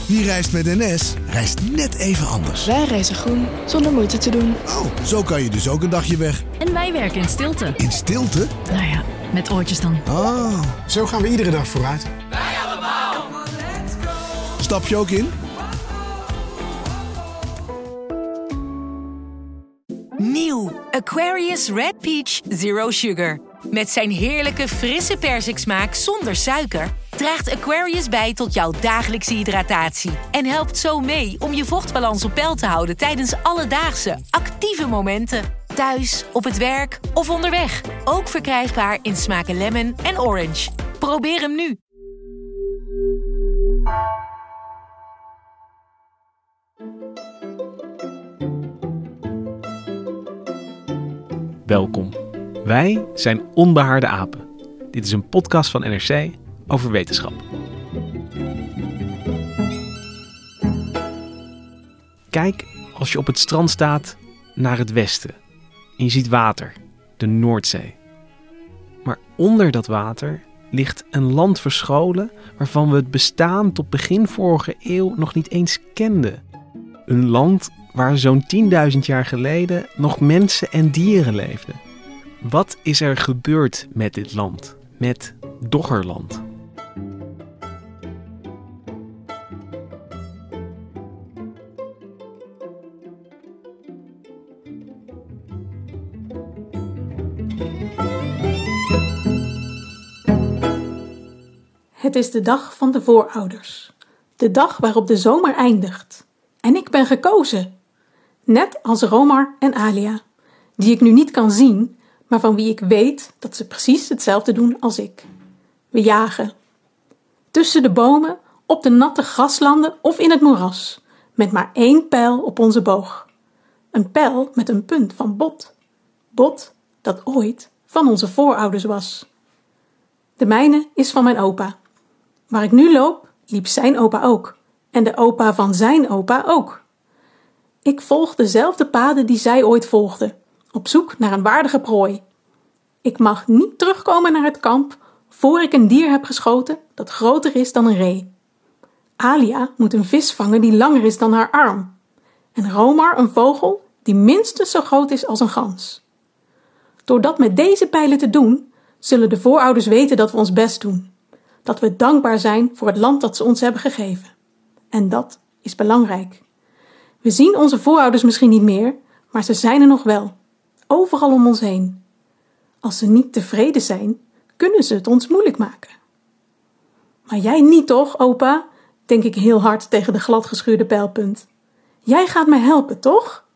Wie reist met NS, reist net even anders. Wij reizen groen, zonder moeite te doen. Oh, zo kan je dus ook een dagje weg. En wij werken in stilte. In stilte? Nou ja, met oortjes dan. Oh. Zo gaan we iedere dag vooruit. Wij allemaal. Stap je ook in? Nieuw Aquarius Red Peach Zero Sugar. Met zijn heerlijke frisse persiksmaak zonder suiker draagt Aquarius bij tot jouw dagelijkse hydratatie. En helpt zo mee om je vochtbalans op peil te houden tijdens alledaagse, actieve momenten. Thuis, op het werk of onderweg. Ook verkrijgbaar in smaken lemon en orange. Probeer hem nu. Welkom. Wij zijn Onbehaarde Apen. Dit is een podcast van NRC over wetenschap. Kijk als je op het strand staat naar het westen en je ziet water, de Noordzee. Maar onder dat water ligt een land verscholen waarvan we het bestaan tot begin vorige eeuw nog niet eens kenden. Een land waar zo'n 10.000 jaar geleden nog mensen en dieren leefden. Wat is er gebeurd met dit land? Met Doggerland? Het is de dag van de voorouders. De dag waarop de zomer eindigt. En ik ben gekozen. Net als Romar en Alia. Die ik nu niet kan zien, maar van wie ik weet dat ze precies hetzelfde doen als ik. We jagen. Tussen de bomen, op de natte graslanden of in het moeras. Met maar 1 pijl op onze boog. Een pijl met een punt van bot. Bot dat ooit van onze voorouders was. De mijne is van mijn opa. Waar ik nu loop, liep zijn opa ook. En de opa van zijn opa ook. Ik volg dezelfde paden die zij ooit volgden. Op zoek naar een waardige prooi. Ik mag niet terugkomen naar het kamp voor ik een dier heb geschoten dat groter is dan een ree. Alia moet een vis vangen die langer is dan haar arm. En Romar een vogel die minstens zo groot is als een gans. Door dat met deze pijlen te doen, zullen de voorouders weten dat we ons best doen. Dat we dankbaar zijn voor het land dat ze ons hebben gegeven. En dat is belangrijk. We zien onze voorouders misschien niet meer, maar ze zijn er nog wel. Overal om ons heen. Als ze niet tevreden zijn, kunnen ze het ons moeilijk maken. Maar jij niet toch, opa? Denk ik heel hard tegen de gladgeschuurde pijlpunt. Jij gaat me helpen, toch?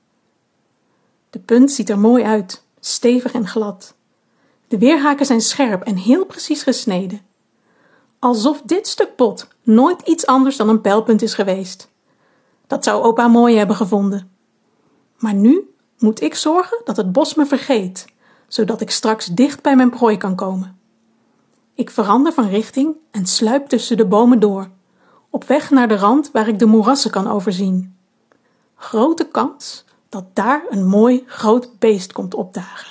De punt ziet er mooi uit, stevig en glad. De weerhaken zijn scherp en heel precies gesneden. Alsof dit stuk bot nooit iets anders dan een pijlpunt is geweest. Dat zou opa mooi hebben gevonden. Maar nu moet ik zorgen dat het bos me vergeet, zodat ik straks dicht bij mijn prooi kan komen. Ik verander van richting en sluip tussen de bomen door, op weg naar de rand waar ik de moerassen kan overzien. Grote kans dat daar een mooi groot beest komt opdagen.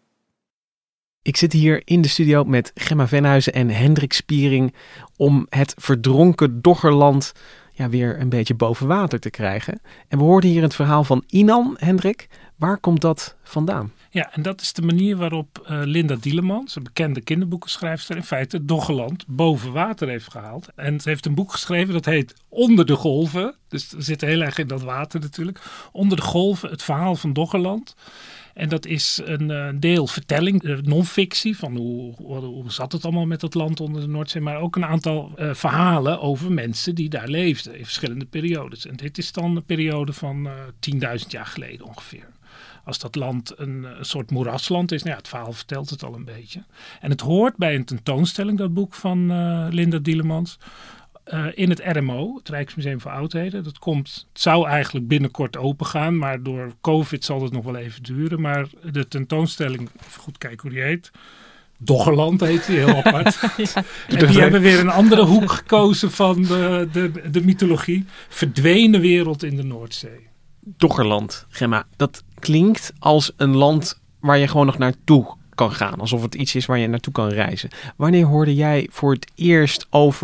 Ik zit hier in de studio met Gemma Venhuizen en Hendrik Spiering om het verdronken Doggerland weer een beetje boven water te krijgen. En we hoorden hier het verhaal van Inan, Hendrik. Waar komt dat vandaan? Ja, en dat is de manier waarop Linda Dielemans, een bekende kinderboekenschrijfster, in feite Doggerland boven water heeft gehaald. En ze heeft een boek geschreven dat heet Onder de Golven. Dus we zitten heel erg in dat water natuurlijk. Onder de Golven, het verhaal van Doggerland. En dat is een deel vertelling, non-fictie, van hoe zat het allemaal met dat land onder de Noordzee. Maar ook een aantal verhalen over mensen die daar leefden in verschillende periodes. En dit is dan een periode van 10.000 jaar geleden ongeveer. Als dat land een soort moerasland is, het verhaal vertelt het al een beetje. En het hoort bij een tentoonstelling, dat boek van Linda Dielemans. In het RMO, het Rijksmuseum voor Oudheden. Het zou eigenlijk binnenkort open gaan, maar door COVID zal het nog wel even duren. Maar de tentoonstelling, even goed kijken hoe die heet. Doggerland heet die, heel apart. Ja. En die hebben weer een andere hoek gekozen van de mythologie. Verdwenen wereld in de Noordzee. Doggerland, Gemma, dat klinkt als een land waar je gewoon nog naartoe kan gaan. Alsof het iets is waar je naartoe kan reizen. Wanneer hoorde jij voor het eerst over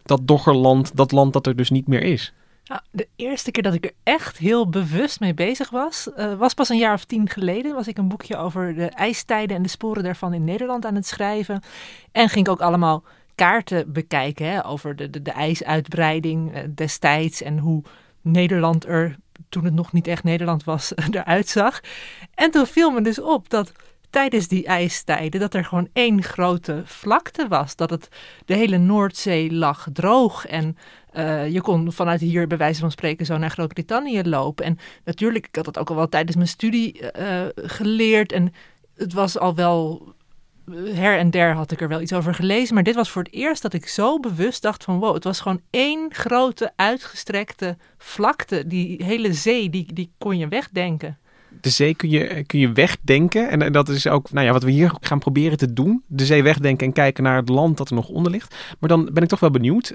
dat Doggerland, dat land dat er dus niet meer is? Nou, de eerste keer dat ik er echt heel bewust mee bezig was pas een jaar of 10 geleden. Was ik een boekje over de ijstijden en de sporen daarvan in Nederland aan het schrijven. En ging ik ook allemaal kaarten bekijken over de ijsuitbreiding destijds en hoe Nederland er, toen het nog niet echt Nederland was, eruit zag. En toen viel me dus op dat tijdens die ijstijden dat er gewoon één grote vlakte was. Dat de hele Noordzee lag droog en je kon vanuit hier bij wijze van spreken zo naar Groot-Brittannië lopen. En natuurlijk, ik had dat ook al wel tijdens mijn studie geleerd en het was al wel her en der had ik er wel iets over gelezen. Maar dit was voor het eerst dat ik zo bewust dacht van wow, het was gewoon één grote uitgestrekte vlakte. Die hele zee, die kon je wegdenken. De zee kun je wegdenken. En dat is ook wat we hier gaan proberen te doen. De zee wegdenken en kijken naar het land dat er nog onder ligt. Maar dan ben ik toch wel benieuwd.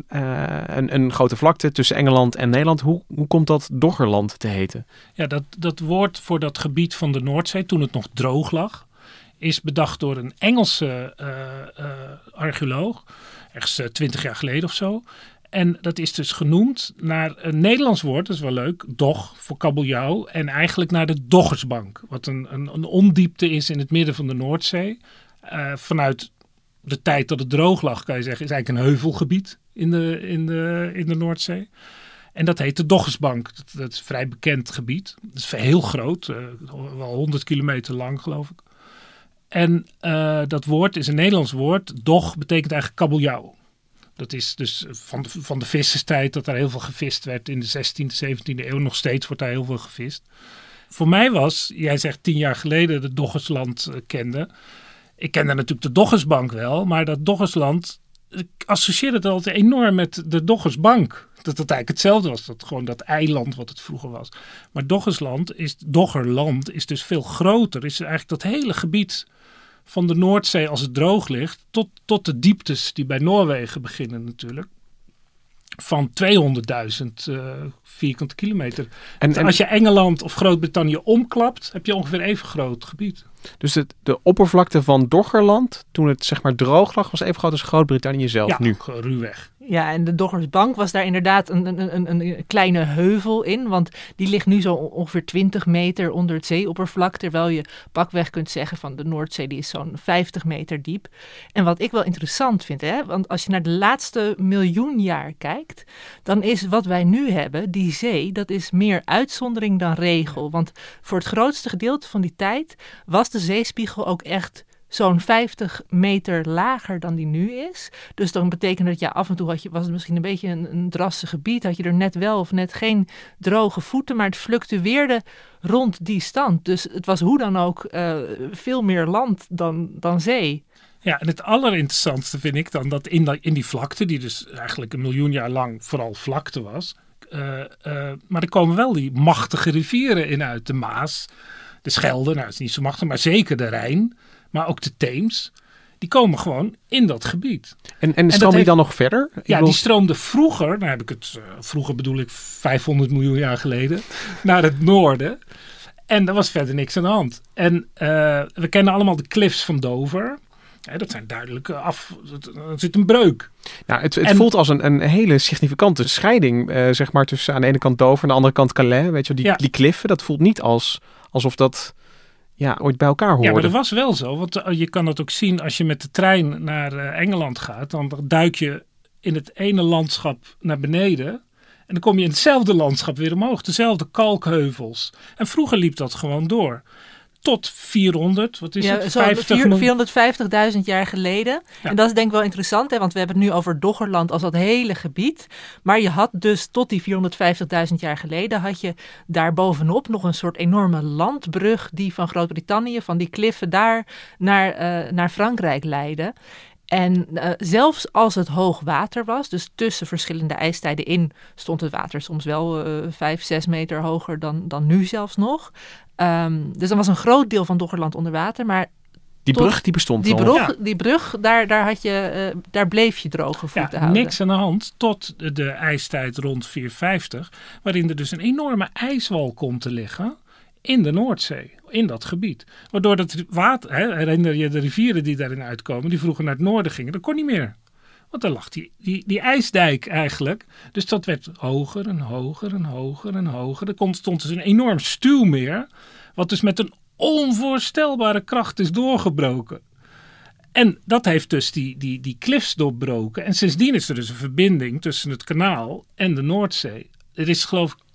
Een grote vlakte tussen Engeland en Nederland. Hoe komt dat Doggerland te heten? Ja, dat woord voor dat gebied van de Noordzee, toen het nog droog lag, is bedacht door een Engelse archeoloog. Ergens 20 jaar geleden of zo. En dat is dus genoemd naar een Nederlands woord, dat is wel leuk, dog, voor kabeljauw. En eigenlijk naar de Doggersbank, wat een ondiepte is in het midden van de Noordzee. Vanuit de tijd dat het droog lag, kan je zeggen, is eigenlijk een heuvelgebied in de Noordzee. En dat heet de Doggersbank. Dat is een vrij bekend gebied. Dat is heel groot, wel 100 kilometer lang geloof ik. En dat woord is een Nederlands woord. Dog betekent eigenlijk kabeljauw. Dat is dus van de visserstijd dat daar heel veel gevist werd in de 16e, 17e eeuw. Nog steeds wordt daar heel veel gevist. Voor mij was, jij zegt 10 jaar geleden de Doggersland kende. Ik kende natuurlijk de Doggersbank wel, maar dat Doggersland, ik associeerde het altijd enorm met de Doggersbank. Dat het eigenlijk hetzelfde was, gewoon dat eiland wat het vroeger was. Maar Doggerland is dus veel groter. Is eigenlijk dat hele gebied van de Noordzee als het droog ligt, tot de dieptes die bij Noorwegen beginnen natuurlijk, van 200.000 vierkante kilometer. En als je Engeland of Groot-Brittannië omklapt, heb je ongeveer even groot gebied. Dus de oppervlakte van Doggerland, toen het zeg maar droog lag, was even groot als Groot-Brittannië zelf nu. Ja, ruwweg. Ja, en de Doggersbank was daar inderdaad een kleine heuvel in. Want die ligt nu zo ongeveer 20 meter onder het zeeoppervlak. Terwijl je pakweg kunt zeggen van de Noordzee, die is zo'n 50 meter diep. En wat ik wel interessant vind, want als je naar de laatste miljoen jaar kijkt, dan is wat wij nu hebben, die zee, dat is meer uitzondering dan regel. Want voor het grootste gedeelte van die tijd was de zeespiegel ook echt zo'n 50 meter lager dan die nu is. Dus dan betekent dat af en toe was het misschien een beetje een drassig gebied. Had je er net wel of net geen droge voeten. Maar het fluctueerde rond die stand. Dus het was hoe dan ook veel meer land dan zee. Ja, en het allerinteressantste vind ik dan dat in die vlakte, die dus eigenlijk 1 miljoen jaar lang vooral vlakte was. Maar er komen wel die machtige rivieren in uit. De Maas, de Schelde, dat is niet zo machtig, maar zeker de Rijn. Maar ook de Theems, die komen gewoon in dat gebied. En stroom die dan nog verder? Die stroomde vroeger, nou heb ik het, vroeger bedoel ik 500 miljoen jaar geleden, naar het noorden. En daar was verder niks aan de hand. En we kennen allemaal de cliffs van Dover. Dat zijn duidelijk er zit een breuk. Nou, het voelt als een hele significante scheiding, zeg maar, tussen aan de ene kant Dover en aan de andere kant Calais. Weet je, die kliffen, dat voelt niet alsof dat ooit bij elkaar horen. Ja, maar dat was wel zo. Want je kan dat ook zien als je met de trein naar Engeland gaat. Dan duik je in het ene landschap naar beneden. En dan kom je in hetzelfde landschap weer omhoog. Dezelfde kalkheuvels. En vroeger liep dat gewoon door. Tot 400, wat is het? 450.000 jaar geleden. Ja. En dat is denk ik wel interessant, want we hebben het nu over Doggerland als dat hele gebied. Maar je had dus tot die 450.000 jaar geleden, had je daar bovenop nog een soort enorme landbrug die van Groot-Brittannië, van die kliffen daar naar Frankrijk leidde. En zelfs als het hoog water was, dus tussen verschillende ijstijden in, stond het water soms wel 5, 6 meter hoger dan nu zelfs nog. Dus dan was een groot deel van Doggerland onder water, maar die brug die bestond die brug, daar bleef je droge voeten houden. Niks aan de hand tot de ijstijd rond 450, waarin er dus een enorme ijswal komt te liggen in de Noordzee, in dat gebied. Waardoor het water, herinner je de rivieren die daarin uitkomen, die vroeger naar het noorden gingen, dat kon niet meer. Want daar lag die ijsdijk eigenlijk. Dus dat werd hoger en hoger en hoger en hoger. Er stond dus een enorm stuwmeer, wat dus met een onvoorstelbare kracht is doorgebroken. En dat heeft dus die cliffs doorbroken. En sindsdien is er dus een verbinding tussen het kanaal en de Noordzee. Er is geloof ik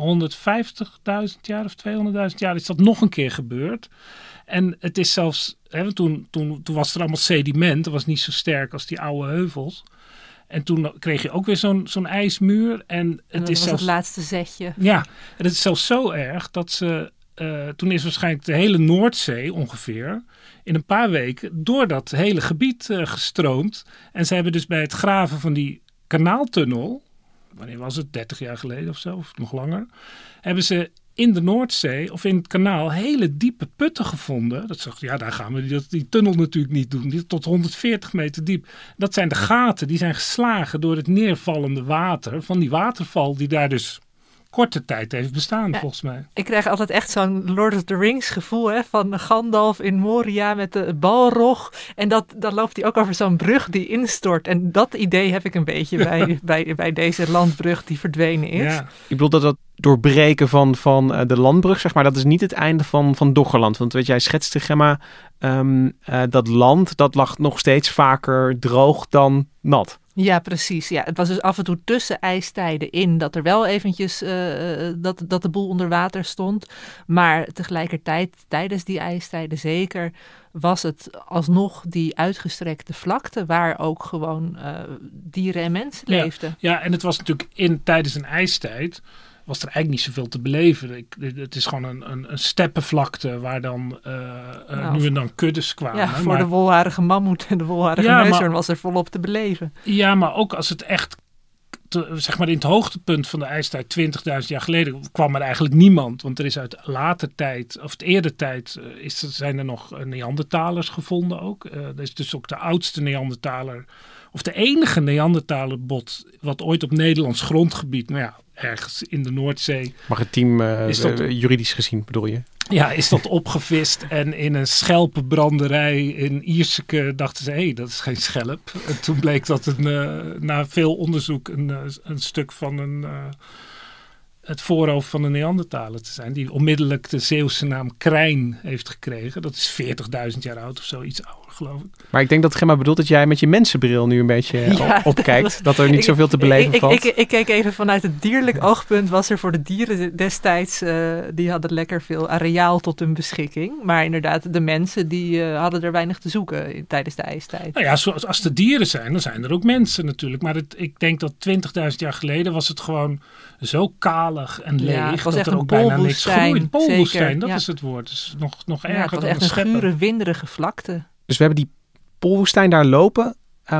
150.000 jaar of 200.000 jaar is dat nog een keer gebeurd. En het is zelfs, toen was er allemaal sediment. Dat was niet zo sterk als die oude heuvels. En toen kreeg je ook weer zo'n ijsmuur. En dat was het laatste zetje. Ja, en het is zelfs zo erg dat ze... toen is waarschijnlijk de hele Noordzee ongeveer in een paar weken door dat hele gebied gestroomd. En ze hebben dus bij het graven van die kanaaltunnel, wanneer was het, 30 jaar geleden of zo, of nog langer, hebben ze in de Noordzee of in het kanaal hele diepe putten gevonden. Dat zegt, daar gaan we die tunnel natuurlijk niet doen. Die tot 140 meter diep. Dat zijn de gaten, die zijn geslagen door het neervallende water van die waterval die daar dus korte tijd heeft bestaan, volgens mij. Ik krijg altijd echt zo'n Lord of the Rings gevoel van Gandalf in Moria met de balrog. En dan loopt hij ook over zo'n brug die instort. En dat idee heb ik een beetje bij deze landbrug die verdwenen is. Ja. Ik bedoel dat doorbreken van de landbrug, zeg maar, dat is niet het einde van Doggerland. Want jij schetste, Gemma, dat land, dat lag nog steeds vaker droog dan nat. Ja, precies. Ja, het was dus af en toe tussen ijstijden in dat er wel eventjes dat de boel onder water stond. Maar tegelijkertijd, tijdens die ijstijden zeker, was het alsnog die uitgestrekte vlakte waar ook gewoon dieren en mensen leefden. Ja, en het was natuurlijk tijdens een ijstijd was er eigenlijk niet zoveel te beleven. Het is gewoon een steppenvlakte waar dan nu en dan kuddes kwamen. Ja, voor de wolharige mammoet en de wolharige neushoorn was er volop te beleven. Ja, maar ook als het echt, zeg maar in het hoogtepunt van de ijstijd 20.000 jaar geleden kwam er eigenlijk niemand. Want er is uit later tijd, of eerder tijd, zijn er nog Neandertalers gevonden ook. Er is dus ook de oudste Neandertaler, of de enige Neandertalerbot wat ooit op Nederlands grondgebied, ergens in de Noordzee. Maritiem, juridisch gezien bedoel je? Ja, is dat opgevist en in een schelpenbranderij in Ierseke dachten ze, dat is geen schelp. En toen bleek dat na veel onderzoek een stuk van het voorhoofd van een Neandertaler te zijn. Die onmiddellijk de Zeeuwse naam Krijn heeft gekregen. Dat is 40.000 jaar oud of zo, iets ouder geloof ik. Maar ik denk dat Gemma bedoelt dat jij met je mensenbril nu een beetje opkijkt. Dat er niet zoveel te beleven valt. Ik keek even vanuit het dierlijk oogpunt. Was er voor de dieren destijds, die hadden lekker veel areaal tot hun beschikking. Maar inderdaad, de mensen die hadden er weinig te zoeken tijdens de ijstijd. Nou ja, als er dieren zijn, dan zijn er ook mensen natuurlijk. Maar ik denk dat 20.000 jaar geleden was het gewoon zo kalig en leeg. Ja, het was dat echt er een ook bijna niks groeide. Polwoestijn, dat ja. is het woord. Dus nog erger het was dan echt een steppen. gure, winderige vlakte. Dus we hebben die polwoestijn daar lopen.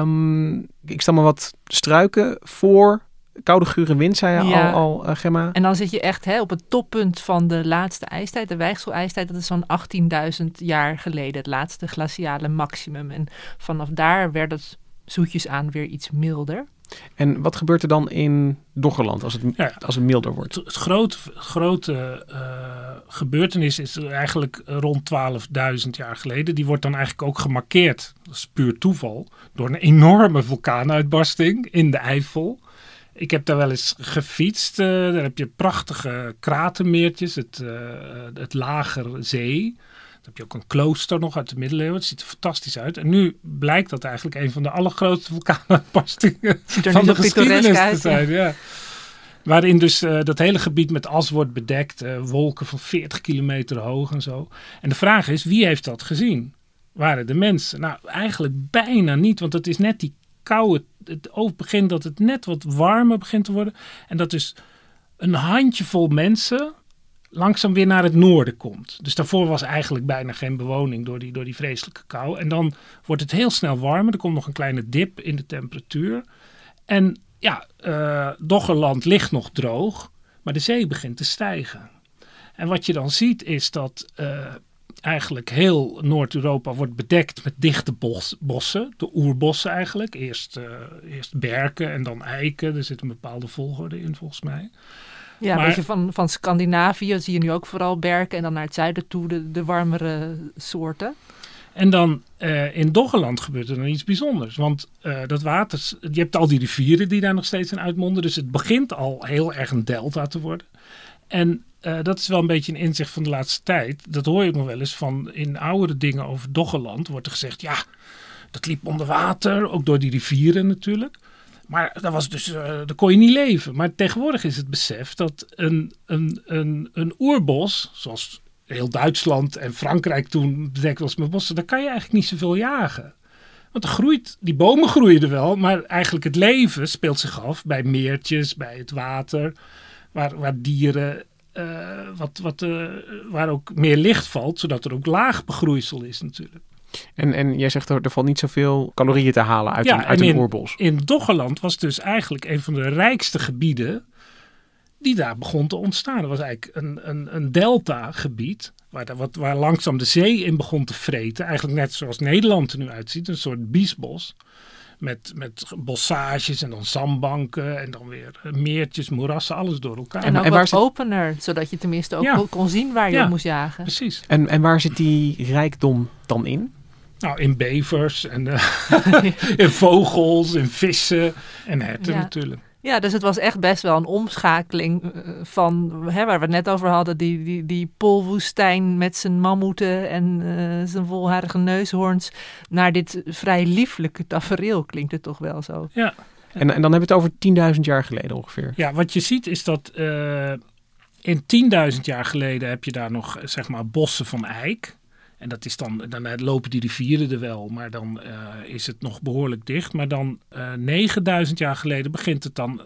Ik stel maar wat struiken voor. Koude gure wind, zei je al, Gemma. En dan zit je echt op het toppunt van de laatste ijstijd. De Weichsel-ijstijd, dat is zo'n 18.000 jaar geleden. Het laatste glaciale maximum. En vanaf daar werd het zoetjes aan weer iets milder. En wat gebeurt er dan in Doggerland als het milder wordt? Het grote gebeurtenis is eigenlijk rond 12.000 jaar geleden. Die wordt dan eigenlijk ook gemarkeerd, dat is puur toeval, door een enorme vulkaanuitbarsting in de Eifel. Ik heb daar wel eens gefietst. Daar heb je prachtige kratermeertjes, het Lager Zee. Dan heb je ook een klooster nog uit de middeleeuwen. Het ziet er fantastisch uit. En nu blijkt dat eigenlijk een van de allergrootste vulkaanuitbarstingen van de geschiedenis te zijn. Ja. Waarin dus dat hele gebied met as wordt bedekt. Wolken van 40 kilometer hoog en zo. En de vraag is, wie heeft dat gezien? Waren de mensen? Nou, eigenlijk bijna niet. Want het is net die koude... Het begint dat het net wat warmer begint te worden. En dat dus een handjevol mensen langzaam weer naar het noorden komt. Dus daarvoor was eigenlijk bijna geen bewoning door die vreselijke kou. En dan wordt het heel snel warmer. Er komt nog een kleine dip in de temperatuur. En Doggerland ligt nog droog, maar de zee begint te stijgen. En wat je dan ziet is dat eigenlijk heel Noord-Europa wordt bedekt met dichte bossen. De oerbossen eigenlijk. Eerst berken en dan eiken. Er zit een bepaalde volgorde in volgens mij. Ja, maar, een beetje van Scandinavië zie je nu ook vooral berken en dan naar het zuiden toe de warmere soorten. En dan in Doggerland gebeurt er dan iets bijzonders. Want dat water, je hebt al die rivieren die daar nog steeds in uitmonden. Dus het begint al heel erg een delta te worden. En dat is wel een beetje een inzicht van de laatste tijd. Dat hoor je ook nog wel eens van in oudere dingen over Doggerland. Wordt er gezegd, ja, dat liep onder water. Ook door die rivieren natuurlijk. Maar dat was dus, daar kon je niet leven. Maar tegenwoordig is het besef dat een oerbos, zoals heel Duitsland en Frankrijk toen bedekt was met bossen, daar kan je eigenlijk niet zoveel jagen. Want die bomen groeien er wel, maar eigenlijk het leven speelt zich af bij meertjes, bij het water, waar dieren, waar ook meer licht valt, zodat er ook laag begroeisel is natuurlijk. En jij zegt er valt niet zoveel calorieën te halen uit een oerbos. In Doggerland was dus eigenlijk een van de rijkste gebieden die daar begon te ontstaan. Dat was eigenlijk een delta-gebied waar langzaam de zee in begon te vreten. Eigenlijk net zoals Nederland er nu uitziet, een soort biesbos. Met bossages en dan zandbanken en dan weer meertjes, moerassen, alles door elkaar. En ook wat opener, zodat je tenminste ook kon zien waar je op moest jagen. Precies. En waar zit die rijkdom dan in? Nou, in bevers en in vogels, in vissen en herten natuurlijk. Ja, dus het was echt best wel een omschakeling van, waar we het net over hadden, die poolwoestijn met zijn mammoeten en zijn volharige neushoorns, naar dit vrij lieflijke tafereel, klinkt het toch wel zo. Ja. En dan hebben we het over 10.000 jaar geleden ongeveer. Ja, wat je ziet is dat in 10.000 jaar geleden heb je daar nog, zeg maar, bossen van eik. En dat is dan lopen die rivieren er wel, maar dan is het nog behoorlijk dicht. Maar dan 9000 jaar geleden begint het dan,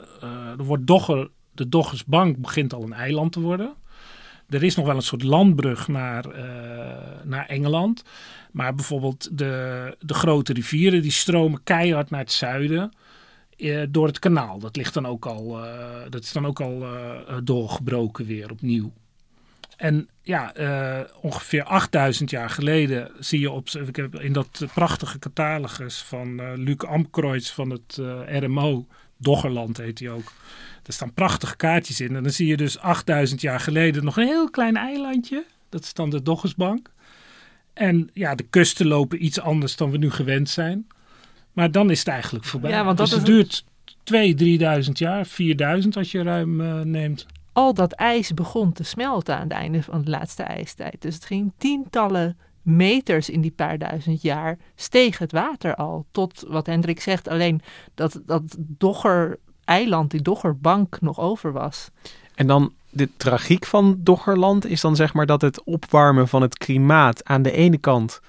de Doggersbank begint al een eiland te worden. Er is nog wel een soort landbrug naar Engeland. Maar bijvoorbeeld de grote rivieren die stromen keihard naar het zuiden door het kanaal. Dat is dan ook al doorgebroken weer opnieuw. En ja, ongeveer 8000 jaar geleden zie je in dat prachtige catalogus van Luc Amkreutz van het RMO, Doggerland heet hij ook. Er staan prachtige kaartjes in. En dan zie je dus 8000 jaar geleden nog een heel klein eilandje. Dat is dan de Doggersbank. En ja, de kusten lopen iets anders dan we nu gewend zijn. Maar dan is het eigenlijk voorbij. Ja, want dus het duurt 2.000-3.000 jaar, 4.000 als je ruim neemt. Al dat ijs begon te smelten aan het einde van de laatste ijstijd. Dus het ging tientallen meters in die paar duizend jaar steeg het water al. Tot, wat Hendrik zegt, alleen dat Dogger-eiland, die Doggerbank nog over was. En dan de tragiek van Doggerland is dan zeg maar dat het opwarmen van het klimaat aan de ene kant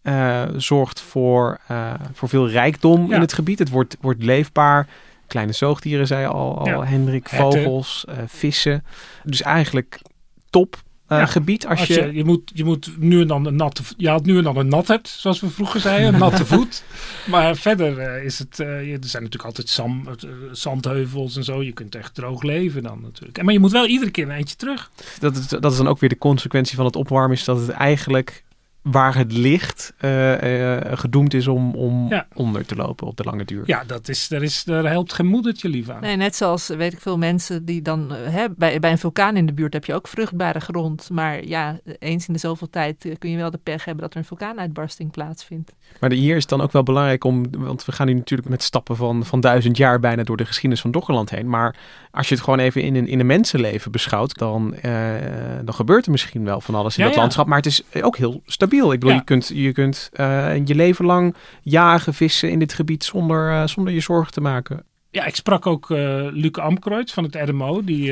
zorgt voor veel rijkdom in het gebied. Het wordt leefbaar. Kleine zoogdieren, zei al Hendrik, vogels, vissen. Dus eigenlijk top gebied. Je moet nu en dan je had nu en dan een nathert, zoals we vroeger zeiden, een natte voet. Maar verder is het, er zijn natuurlijk altijd zandheuvels en zo. Je kunt echt droog leven dan natuurlijk. Maar je moet wel iedere keer een eindje terug. Dat is dan ook weer de consequentie van het opwarmen, is dat het eigenlijk waar het ligt gedoemd is om onder te lopen op de lange duur. Ja, daar helpt geen moedertje lief aan. Nee, net zoals, weet ik veel, mensen die dan bij een vulkaan in de buurt heb je ook vruchtbare grond. Maar ja, eens in de zoveel tijd kun je wel de pech hebben dat er een vulkaanuitbarsting plaatsvindt. Maar hier is het dan ook wel belangrijk want we gaan nu natuurlijk met stappen van 1000 jaar bijna door de geschiedenis van Doggerland heen. Maar als je het gewoon even in een mensenleven beschouwt, dan gebeurt er misschien wel van alles in dat landschap. Maar het is ook heel stabiel. Ik bedoel, je kunt je leven lang jagen, vissen in dit gebied zonder je zorgen te maken. Ja, ik sprak ook Luc Amkreutz van het RMO, die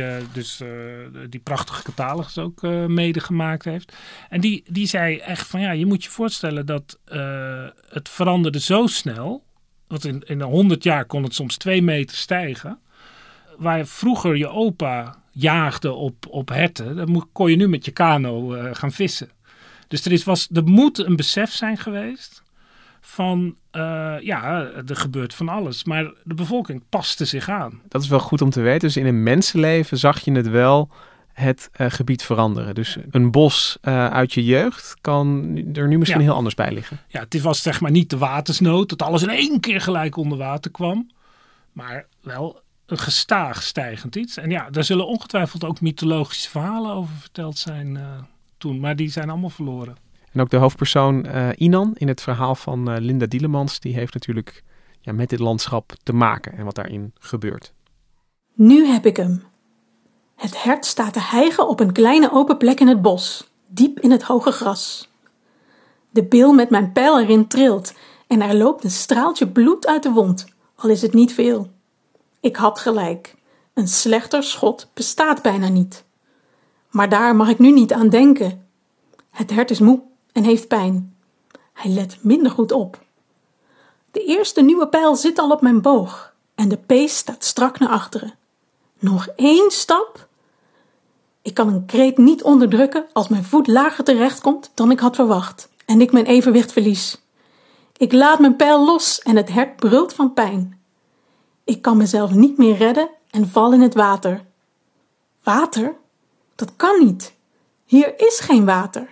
die prachtige catalogus ook mede gemaakt heeft. En die zei echt van je moet je voorstellen dat het veranderde zo snel. Want in 100 jaar kon het soms 2 meter stijgen. Waar vroeger je opa jaagde op herten, dan kon je nu met je kano gaan vissen. Dus er moet een besef zijn geweest van, er gebeurt van alles. Maar de bevolking paste zich aan. Dat is wel goed om te weten. Dus in een mensenleven zag je het wel het gebied veranderen. Dus een bos uit je jeugd kan er nu misschien heel anders bij liggen. Ja, het was zeg maar niet de watersnood, dat alles in één keer gelijk onder water kwam. Maar wel een gestaag stijgend iets. En ja, daar zullen ongetwijfeld ook mythologische verhalen over verteld zijn toen. Maar die zijn allemaal verloren. En ook de hoofdpersoon Inan in het verhaal van Linda Dielemans, die heeft natuurlijk met dit landschap te maken en wat daarin gebeurt. Nu heb ik hem. Het hert staat te hijgen op een kleine open plek in het bos, diep in het hoge gras. De bil met mijn pijl erin trilt en er loopt een straaltje bloed uit de wond, al is het niet veel. Ik had gelijk. Een slechter schot bestaat bijna niet. Maar daar mag ik nu niet aan denken. Het hert is moe en heeft pijn. Hij let minder goed op. De eerste nieuwe pijl zit al op mijn boog en de pees staat strak naar achteren. Nog 1 stap. Ik kan een kreet niet onderdrukken als mijn voet lager terechtkomt dan ik had verwacht en ik mijn evenwicht verlies. Ik laat mijn pijl los en het hert brult van pijn. Ik kan mezelf niet meer redden en val in het water. Water? Dat kan niet. Hier is geen water.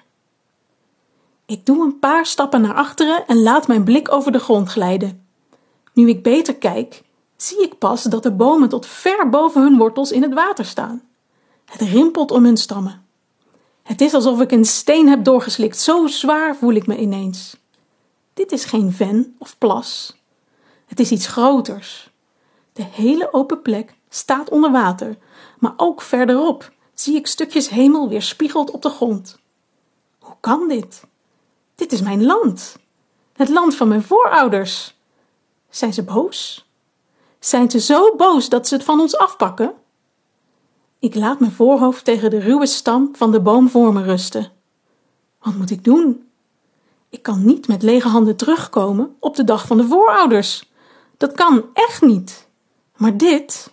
Ik doe een paar stappen naar achteren en laat mijn blik over de grond glijden. Nu ik beter kijk, zie ik pas dat de bomen tot ver boven hun wortels in het water staan. Het rimpelt om hun stammen. Het is alsof ik een steen heb doorgeslikt, zo zwaar voel ik me ineens. Dit is geen ven of plas. Het is iets groters. De hele open plek staat onder water, maar ook verderop zie ik stukjes hemel weerspiegeld op de grond. Hoe kan dit? Dit is mijn land. Het land van mijn voorouders. Zijn ze boos? Zijn ze zo boos dat ze het van ons afpakken? Ik laat mijn voorhoofd tegen de ruwe stam van de boom voor me rusten. Wat moet ik doen? Ik kan niet met lege handen terugkomen op de dag van de voorouders. Dat kan echt niet. Maar dit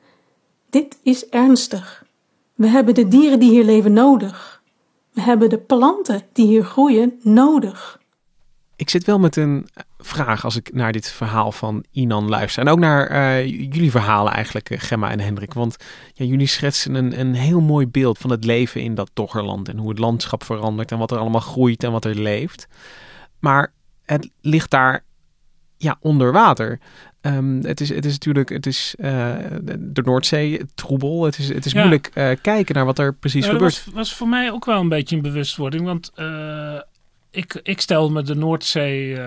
is ernstig. We hebben de dieren die hier leven nodig. We hebben de planten die hier groeien nodig. Ik zit wel met een vraag als ik naar dit verhaal van Inan luister. En ook naar jullie verhalen eigenlijk, Gemma en Hendrik. Want jullie schetsen een heel mooi beeld van het leven in dat Doggerland. En hoe het landschap verandert en wat er allemaal groeit en wat er leeft. Maar het ligt daar onder water. Het is natuurlijk de Noordzee, troebel. Het is moeilijk kijken naar wat er precies gebeurt. Dat was voor mij ook wel een beetje een bewustwording. Want ik stel me de Noordzee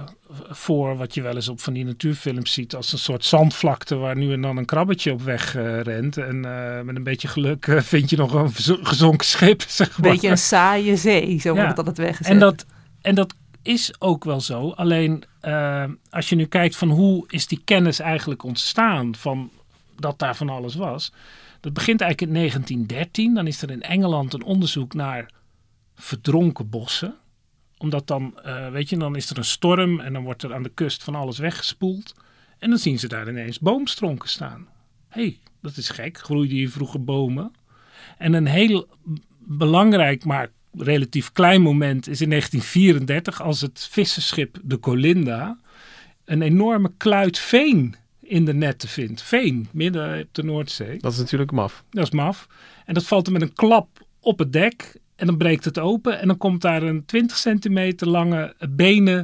voor, wat je wel eens op van die natuurfilms ziet, als een soort zandvlakte waar nu en dan een krabbetje op weg rent. En met een beetje geluk vind je nog een gezonken schip. Zeg maar. Een beetje een saaie zee, zo wordt het altijd weggezet. En dat is ook wel zo. Alleen als je nu kijkt van hoe is die kennis eigenlijk ontstaan van dat daar van alles was. Dat begint eigenlijk in 1913. Dan is er in Engeland een onderzoek naar verdronken bossen. Omdat dan, dan is er een storm en dan wordt er aan de kust van alles weggespoeld. En dan zien ze daar ineens boomstronken staan. Hé, dat is gek. Groeiden hier vroeger bomen? En een heel belangrijk, maar relatief klein moment is in 1934 als het visserschip de Colinda een enorme kluit veen in de netten vindt. Veen, midden op de Noordzee. Dat is natuurlijk maf. Dat is maf. En dat valt er met een klap op het dek en dan breekt het open en dan komt daar een 20 centimeter lange benen,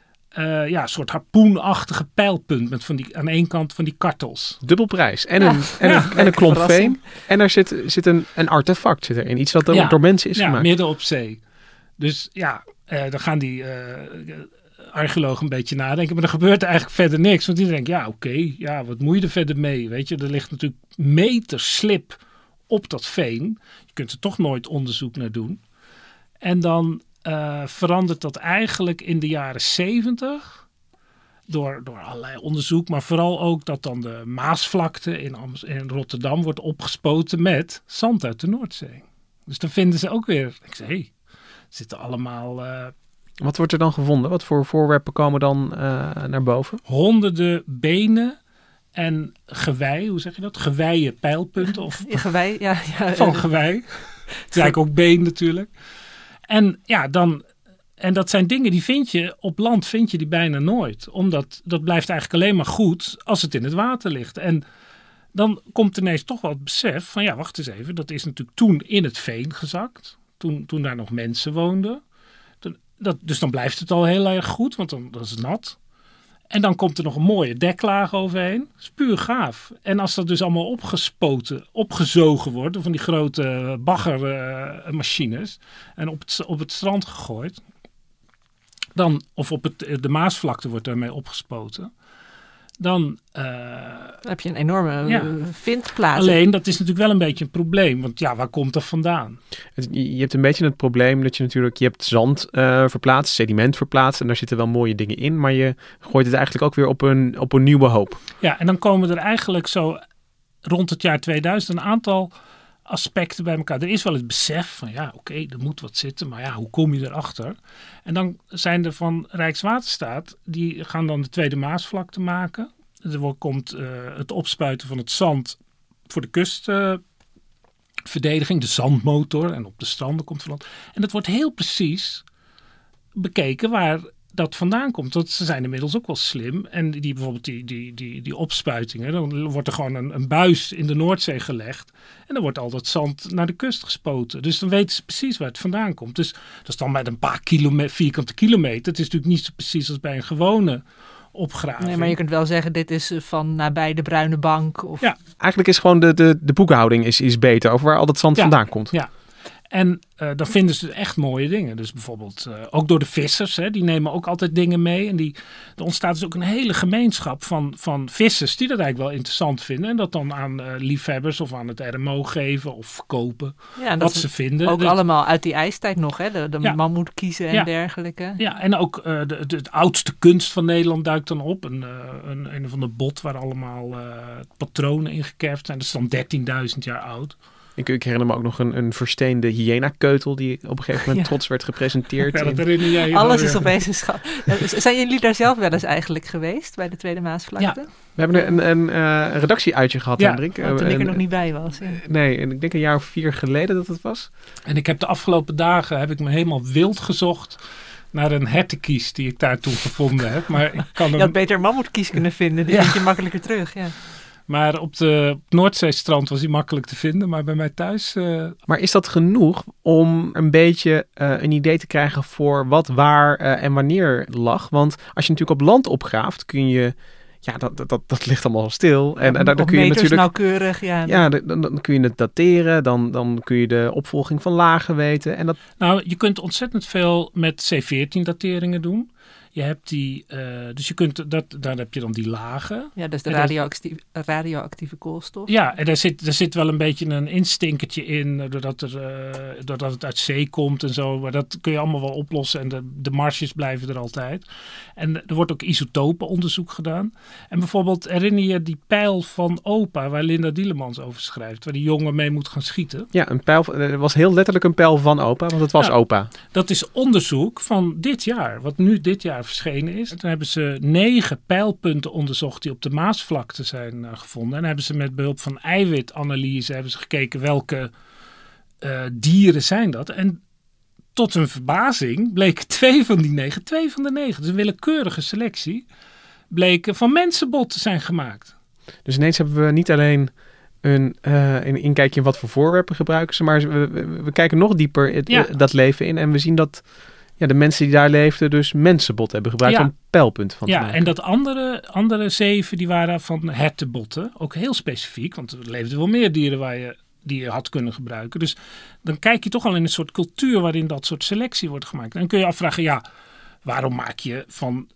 soort harpoenachtige pijlpunt met aan één kant van die kartels. Dubbelprijs. En een klomp veen. En er zit een artefact erin. Iets wat door mensen is gemaakt. Ja, midden op zee. Dus dan gaan die archeologen een beetje nadenken. Maar er gebeurt eigenlijk verder niks. Want die denken, wat moet je er verder mee? Weet je, er ligt natuurlijk meters slip op dat veen. Je kunt er toch nooit onderzoek naar doen. En dan verandert dat eigenlijk in de jaren 70 door allerlei onderzoek, maar vooral ook dat dan de Maasvlakte in Rotterdam wordt opgespoten met zand uit de Noordzee. Dus dan vinden ze ook weer, zitten allemaal... Wat wordt er dan gevonden? Wat voor voorwerpen komen dan naar boven? Honderden benen en gewei, hoe zeg je dat? Geweien pijlpunten. Of gewei, ja. Van gewei. Het is eigenlijk ook been natuurlijk. En en dat zijn dingen die vind je op land die bijna nooit. Omdat dat blijft eigenlijk alleen maar goed als het in het water ligt. En dan komt ineens toch wel het besef van wacht eens even. Dat is natuurlijk toen in het veen gezakt. Toen daar nog mensen woonden. Dus dan blijft het al heel erg goed, want dan is het nat. En dan komt er nog een mooie deklaag overheen. Dat is puur gaaf. En als dat dus allemaal opgezogen wordt van die grote baggermachines en op het strand gegooid, dan, of op de Maasvlakte wordt daarmee opgespoten, dan heb je een enorme vindplaats. Alleen, dat is natuurlijk wel een beetje een probleem. Want ja, waar komt dat vandaan? Je hebt een beetje het probleem dat je hebt zand verplaatst, sediment verplaatst. En daar zitten wel mooie dingen in. Maar je gooit het eigenlijk ook weer op een nieuwe hoop. Ja, en dan komen er eigenlijk zo rond het jaar 2000 een aantal aspecten bij elkaar. Er is wel het besef van oké, er moet wat zitten. Maar hoe kom je erachter? En dan zijn er van Rijkswaterstaat, die gaan dan de Tweede Maasvlakte maken. Er komt het opspuiten van het zand voor de kustverdediging, de zandmotor. En op de stranden komt van land. En het wordt heel precies bekeken waar dat vandaan komt. Want ze zijn inmiddels ook wel slim. En die bijvoorbeeld die opspuitingen, dan wordt er gewoon een buis in de Noordzee gelegd. En dan wordt al dat zand naar de kust gespoten. Dus dan weten ze precies waar het vandaan komt. Dus dat is dan met een paar vierkante kilometer. Het is natuurlijk niet zo precies als bij een gewone opgraving. Nee, maar je kunt wel zeggen, dit is van nabij de Bruine Bank. Of... Ja, eigenlijk is gewoon de boekhouding is beter over waar al dat zand vandaan komt. Ja. En dan vinden ze echt mooie dingen. Dus bijvoorbeeld ook door de vissers. Die nemen ook altijd dingen mee. En er ontstaat dus ook een hele gemeenschap van vissers die dat eigenlijk wel interessant vinden. En dat dan aan liefhebbers of aan het RMO geven of verkopen. Ja, wat ze vinden. Ook allemaal uit die ijstijd nog. Hè? De mammoetkiezen en dergelijke. Ja, en ook de oudste kunst van Nederland duikt dan op. Een van de bot waar allemaal patronen in gekerfd zijn. Dat is dan 13.000 jaar oud. Ik herinner me ook nog een versteende hyena-keutel die op een gegeven moment trots werd gepresenteerd. Ja, dat herinner jij je. Alles is opeens een schat. Zijn jullie daar zelf wel eens eigenlijk geweest bij de Tweede Maasvlakte? Ja. We hebben een redactieuitje gehad, Hendrik. Toen ik er nog niet bij was. Ja. Nee, en ik denk een jaar of 4 geleden dat het was. En ik heb de afgelopen dagen me helemaal wild gezocht naar een hertenkies die ik daar toen gevonden heb. Maar ik kan je had beter mammoetkies kunnen vinden. Die vind je makkelijker terug, ja. Maar op het Noordzeestrand was hij makkelijk te vinden. Maar bij mij thuis... Maar is dat genoeg om een beetje een idee te krijgen voor wat, waar en wanneer lag? Want als je natuurlijk op land opgraaft, kun je... Ja, dat ligt allemaal stil. En daar kun je natuurlijk nauwkeurig, dan kun je het dateren. Dan kun je de opvolging van lagen weten. En dat... Nou, je kunt ontzettend veel met C14-dateringen doen. Je hebt dus je kunt daar heb je dan die lagen. Ja, dat is de radioactieve koolstof. Ja, en daar zit wel een beetje een instinkertje in, doordat het uit zee komt en zo. Maar dat kun je allemaal wel oplossen en de marges blijven er altijd. En er wordt ook isotopenonderzoek gedaan. En bijvoorbeeld herinner je die pijl van opa, waar Linda Dielemans over schrijft, waar die jongen mee moet gaan schieten. Ja, een pijl. Er was heel letterlijk een pijl van opa, want het was opa. Dat is onderzoek van dit jaar, wat nu dit jaar verschenen is. En toen hebben ze 9 pijlpunten onderzocht die op de Maasvlakte zijn gevonden. En hebben ze met behulp van eiwitanalyse gekeken welke dieren zijn dat. En tot hun verbazing bleken 2 van de 9, dus een willekeurige selectie, bleken van mensenbot te zijn gemaakt. Dus ineens hebben we niet alleen een inkijkje in wat voor voorwerpen gebruiken ze, maar we kijken nog dieper dat leven in en we zien dat de mensen die daar leefden dus mensenbot hebben gebruikt om pijlpunten van te maken. Ja, en dat andere 7 die waren van hertenbotten, ook heel specifiek, want er leefden wel meer dieren die je had kunnen gebruiken. Dus dan kijk je toch al in een soort cultuur waarin dat soort selectie wordt gemaakt. En dan kun je afvragen, waarom maak je van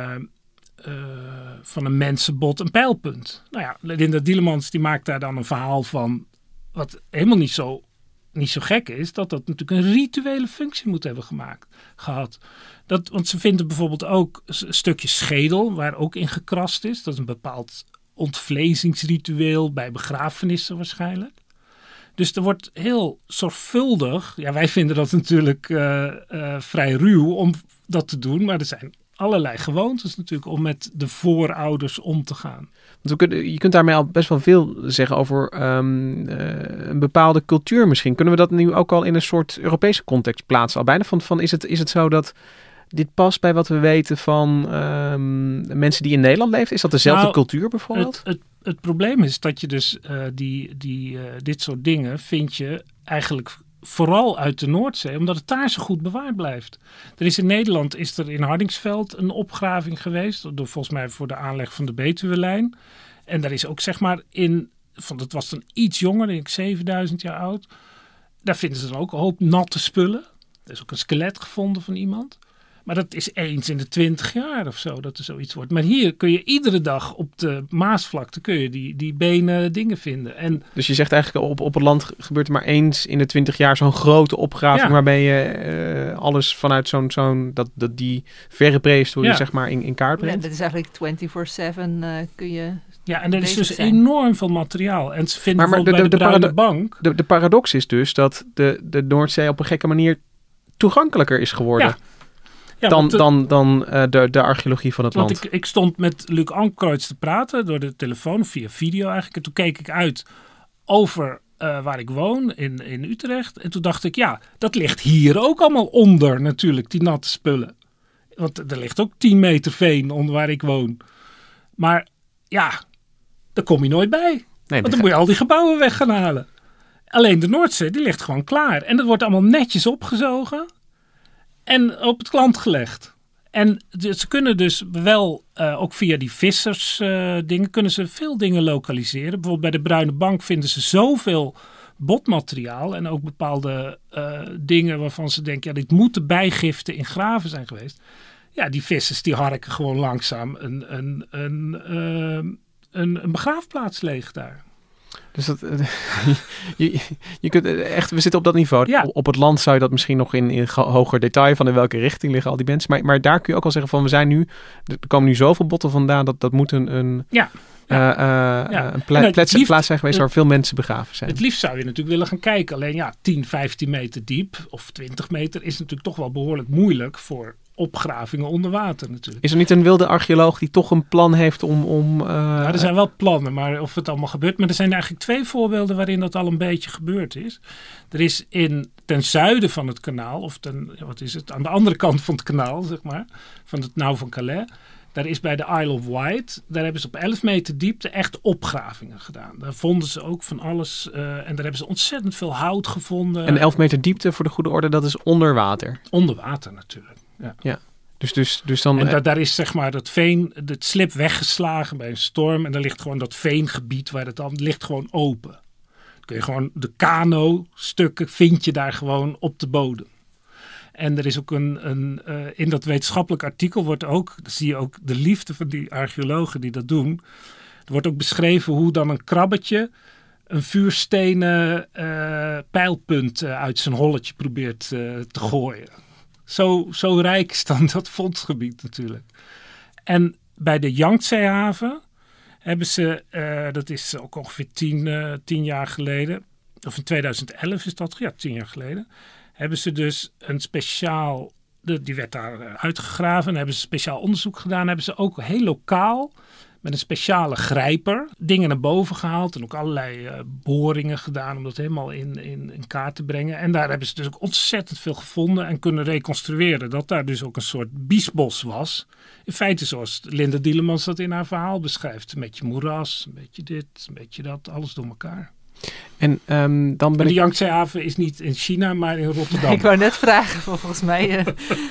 een mensenbot een pijlpunt? Nou ja, Linda Dielemans die maakt daar dan een verhaal van, wat helemaal niet zo gek is, dat natuurlijk een rituele functie moet hebben gehad. Want ze vinden bijvoorbeeld ook een stukje schedel, waar ook in gekrast is. Dat is een bepaald ontvlezingsritueel bij begrafenissen waarschijnlijk. Dus er wordt heel zorgvuldig, wij vinden dat natuurlijk vrij ruw om dat te doen, maar er zijn allerlei gewoontes natuurlijk om met de voorouders om te gaan. Want je kunt daarmee al best wel veel zeggen over een bepaalde cultuur misschien. Kunnen we dat nu ook al in een soort Europese context plaatsen? Al bijna van is het zo dat dit past bij wat we weten van mensen die in Nederland leven? Is dat dezelfde cultuur bijvoorbeeld? Het probleem is dat je dus dit soort dingen vind je eigenlijk vooral uit de Noordzee, omdat het daar zo goed bewaard blijft. In Nederland is er in Hardingsveld een opgraving geweest, volgens mij voor de aanleg van de Betuwelijn. En daar is ook dat was dan iets jonger, denk ik 7000 jaar oud. Daar vinden ze dan ook een hoop natte spullen. Er is ook een skelet gevonden van iemand. Maar dat is eens in de 20 jaar of zo dat er zoiets wordt. Maar hier kun je iedere dag op de Maasvlakte kun je die benen dingen vinden. En Dus je zegt eigenlijk op het land gebeurt er maar eens in de 20 jaar zo'n grote opgraving waarbij je alles vanuit die verre prehistorie zeg maar in kaart brengt. En dat is eigenlijk 24/7 kun je... Ja, en er is dus enorm veel materiaal. En ze vinden bijvoorbeeld bij de Bruine Bank... De paradox is dus dat de Noordzee op een gekke manier toegankelijker is geworden. Ja, dan de archeologie van het land. Want ik stond met Luc Ankreutz te praten door de telefoon, via video eigenlijk. En toen keek ik uit over waar ik woon in Utrecht. En toen dacht ik, dat ligt hier ook allemaal onder natuurlijk, die natte spullen. Want er ligt ook 10 meter veen onder waar ik woon. Maar daar kom je nooit bij. Nee, want dan moet je al die gebouwen weg gaan halen. Alleen de Noordzee, die ligt gewoon klaar. En dat wordt allemaal netjes opgezogen en op het land gelegd. En ze kunnen dus wel, ook via die vissers dingen, kunnen ze veel dingen lokaliseren. Bijvoorbeeld bij de Bruine Bank vinden ze zoveel botmateriaal en ook bepaalde dingen waarvan ze denken, dit moeten bijgiften in graven zijn geweest. Ja, die vissers die harken gewoon langzaam een begraafplaats leeg daar. Dus dat, je kunt echt, we zitten op dat niveau. Ja. Op het land zou je dat misschien nog in hoger detail van in welke richting liggen al die mensen. Maar daar kun je ook al zeggen van er komen nu zoveel botten vandaan dat moet een plaats zijn geweest waar veel mensen begraven zijn. Het liefst zou je natuurlijk willen gaan kijken. Alleen 10, 15 meter diep of 20 meter is natuurlijk toch wel behoorlijk moeilijk voor opgravingen onder water natuurlijk. Is er niet een wilde archeoloog die toch een plan heeft om er zijn wel plannen, maar of het allemaal gebeurt. Maar er zijn eigenlijk 2 voorbeelden waarin dat al een beetje gebeurd is. Er is ten zuiden van het kanaal, of aan de andere kant van het kanaal, zeg maar, van het Nauw van Calais. Daar is bij de Isle of Wight, daar hebben ze op 11 meter diepte echt opgravingen gedaan. Daar vonden ze ook van alles en daar hebben ze ontzettend veel hout gevonden. En 11 meter diepte, voor de goede orde, dat is onder water? Onder water natuurlijk. Ja. Dus dan... En daar is zeg maar dat veen, het slip weggeslagen bij een storm. En daar ligt gewoon dat veengebied waar het dan ligt gewoon open. Dan kun je gewoon de kano-stukken vind je daar gewoon op de bodem. En er is ook in dat wetenschappelijk artikel zie je ook de liefde van die archeologen die dat doen. Er wordt ook beschreven hoe dan een krabbetje een vuurstenen pijlpunt uit zijn holletje probeert te gooien. Zo rijk is dan dat vondstgebied natuurlijk. En bij de Yangtze-haven hebben ze, dat is ook ongeveer 10 jaar geleden, of in 2011 is dat, 10 jaar geleden, hebben ze dus een speciaal, die werd daar uitgegraven en hebben ze speciaal onderzoek gedaan. Hebben ze ook heel lokaal met een speciale grijper dingen naar boven gehaald en ook allerlei boringen gedaan om dat helemaal in kaart te brengen. En daar hebben ze dus ook ontzettend veel gevonden en kunnen reconstrueren dat daar dus ook een soort biesbos was. In feite zoals Linda Dielemans dat in haar verhaal beschrijft. Een beetje moeras, een beetje dit, een beetje dat, alles door elkaar. En dan ben de Yangtze-haven is niet in China, maar in Rotterdam. Ik wou net vragen, volgens mij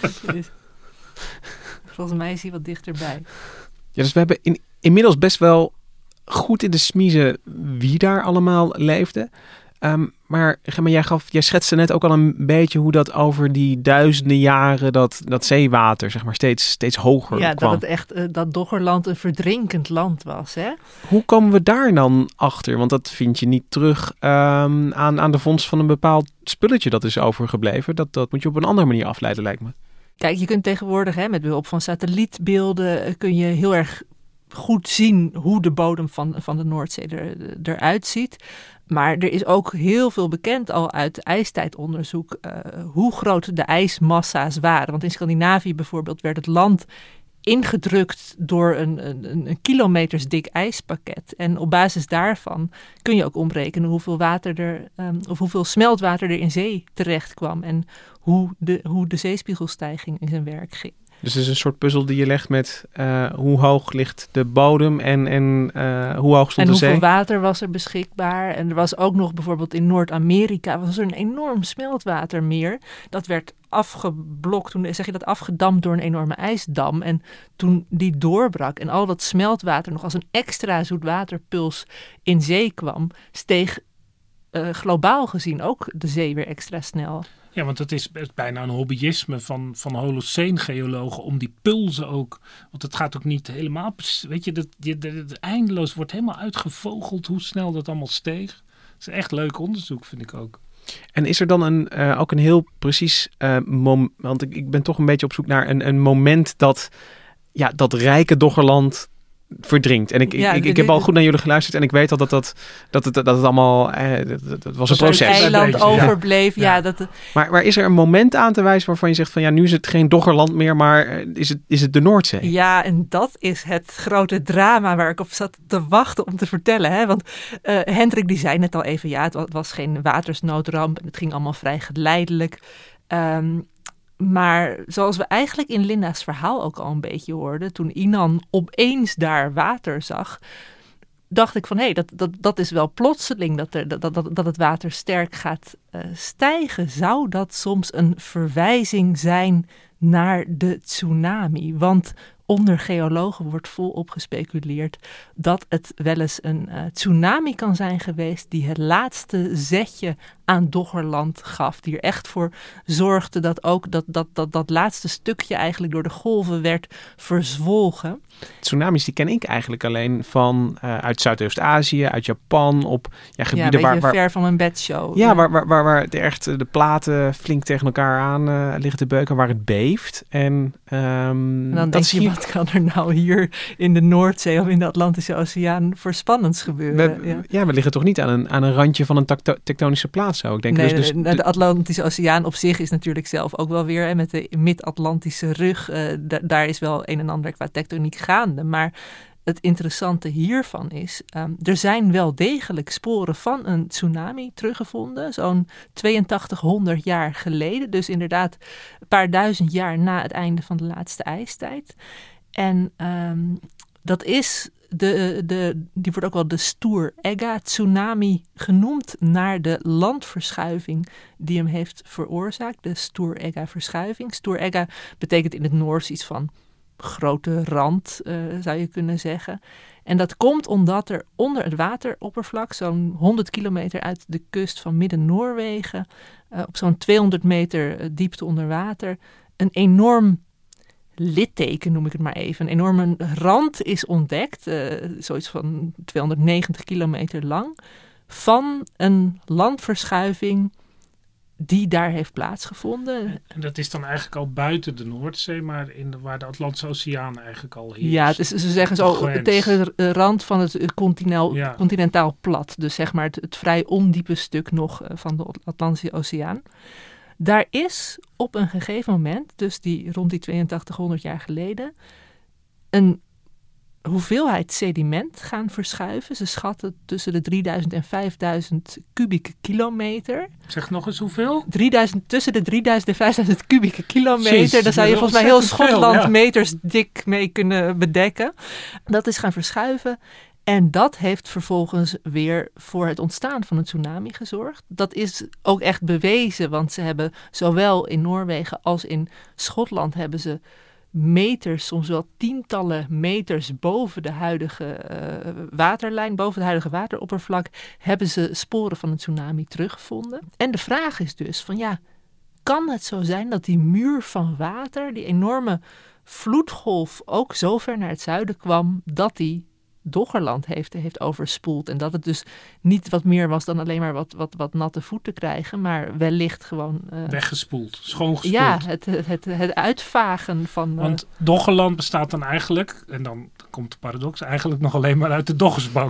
is hij wat dichterbij. Ja, dus we hebben inmiddels best wel goed in de smiezen wie daar allemaal leefde. Maar jij schetste net ook al een beetje hoe dat over die duizenden jaren dat zeewater zeg maar steeds hoger kwam. Ja, dat het echt dat Doggerland een verdrinkend land was. Hè? Hoe komen we daar dan achter? Want dat vind je niet terug aan de vondst van een bepaald spulletje dat is overgebleven. Dat moet je op een andere manier afleiden, lijkt me. Kijk, je kunt tegenwoordig met behulp van satellietbeelden kun je heel erg goed zien hoe de bodem van de Noordzee eruit ziet. Maar er is ook heel veel bekend al uit ijstijdonderzoek hoe groot de ijsmassa's waren. Want in Scandinavië bijvoorbeeld werd het land ingedrukt door een kilometers dik ijspakket. En op basis daarvan kun je ook omrekenen hoeveel water of hoeveel smeltwater er in zee terecht kwam. En hoe de zeespiegelstijging in zijn werk ging. Dus het is een soort puzzel die je legt met hoe hoog ligt de bodem en hoe hoog stond de zee. En hoeveel water was er beschikbaar. En er was ook nog bijvoorbeeld in Noord-Amerika was er een enorm smeltwatermeer. Dat werd afgeblokt, afgedamd door een enorme ijsdam. En toen die doorbrak en al dat smeltwater nog als een extra zoetwaterpuls in zee kwam, steeg globaal gezien ook de zee weer extra snel. Ja, want het is bijna een hobbyisme van Holoceen-geologen om die pulsen ook. Want het gaat ook niet helemaal. Weet je, eindeloos wordt helemaal uitgevogeld hoe snel dat allemaal steeg. Het is echt leuk onderzoek, vind ik ook. En is er dan ook een heel precies moment, want ik ben toch een beetje op zoek naar een moment dat rijke Doggerland verdrinkt. En ik heb al goed naar jullie geluisterd en ik weet al dat het allemaal dat was een proces. Het eiland overbleef. Ja. Maar is er een moment aan te wijzen waarvan je zegt van ja, nu is het geen Doggerland meer, maar is het de Noordzee? Ja, en dat is het grote drama waar ik op zat te wachten om te vertellen. Hè? Want Hendrik die zei net al even, ja, het was geen watersnoodramp en het ging allemaal vrij geleidelijk. Maar zoals we eigenlijk in Linda's verhaal ook al een beetje hoorden, toen Inan opeens daar water zag, dacht ik van hé, dat is wel plotseling dat het water sterk gaat stijgen. Zou dat soms een verwijzing zijn naar de tsunami? Want onder geologen wordt volop gespeculeerd dat het wel eens een tsunami kan zijn geweest die het laatste zetje aan Doggerland gaf. Die er echt voor zorgde dat ook dat laatste stukje eigenlijk door de golven werd verzwolgen. Tsunamis die ken ik eigenlijk alleen van uit Zuidoost-Azië, uit Japan, op gebieden waar ver van mijn bedshow. Ja, waar echt de platen flink tegen elkaar aan liggen te beuken, waar het beeft. En dan denk je, wat kan er nou hier in de Noordzee of in de Atlantische Oceaan voor spannends gebeuren? We liggen toch niet aan een randje van een tektonische plaat zo? Ik denk de Atlantische Oceaan op zich is natuurlijk zelf ook wel weer met de Mid-Atlantische rug. Daar is wel een en ander qua tektoniek gaande. Maar het interessante hiervan is, er zijn wel degelijk sporen van een tsunami teruggevonden. Zo'n 8200 jaar geleden. Dus inderdaad een paar duizend jaar na het einde van de laatste ijstijd. En dat is die wordt ook wel de Stoer-Egga-tsunami genoemd naar de landverschuiving die hem heeft veroorzaakt. De Stoer-Egga-verschuiving. Stoer-Egga betekent in het Noors iets van grote rand, zou je kunnen zeggen. En dat komt omdat er onder het wateroppervlak, zo'n 100 kilometer uit de kust van Midden-Noorwegen, op zo'n 200 meter diepte onder water, een enorm litteken, noem ik het maar even. Een enorme rand is ontdekt, zoiets van 290 kilometer lang, van een landverschuiving die daar heeft plaatsgevonden. En dat is dan eigenlijk al buiten de Noordzee, maar waar de Atlantische Oceaan eigenlijk al heerst. Ja, dus ze zeggen zo tegen de rand van het continentaal plat. Dus zeg maar het vrij ondiepe stuk nog van de Atlantische Oceaan. Daar is op een gegeven moment, dus rond die 8200 jaar geleden, een hoeveelheid sediment gaan verschuiven. Ze schatten tussen de 3000 en 5000 kubieke kilometer. Zeg nog eens hoeveel? Tussen de 3000 en 5000 kubieke kilometer. Jezus, daar zou je volgens mij heel Schotland veel, meters dik mee kunnen bedekken. Dat is gaan verschuiven. En dat heeft vervolgens weer voor het ontstaan van een tsunami gezorgd. Dat is ook echt bewezen, want ze hebben zowel in Noorwegen als in Schotland hebben ze meters, soms wel tientallen meters boven de huidige waterlijn, boven het huidige wateroppervlak, hebben ze sporen van een tsunami teruggevonden. En de vraag is dus van kan het zo zijn dat die muur van water, die enorme vloedgolf ook zo ver naar het zuiden kwam, dat die Doggerland heeft overspoeld. En dat het dus niet wat meer was dan alleen maar wat natte voeten krijgen, maar wellicht gewoon weggespoeld, schoongespoeld. Ja, het uitvagen van. Want Doggerland bestaat dan eigenlijk, en dan komt de paradox, eigenlijk nog alleen maar uit de Doggersbank.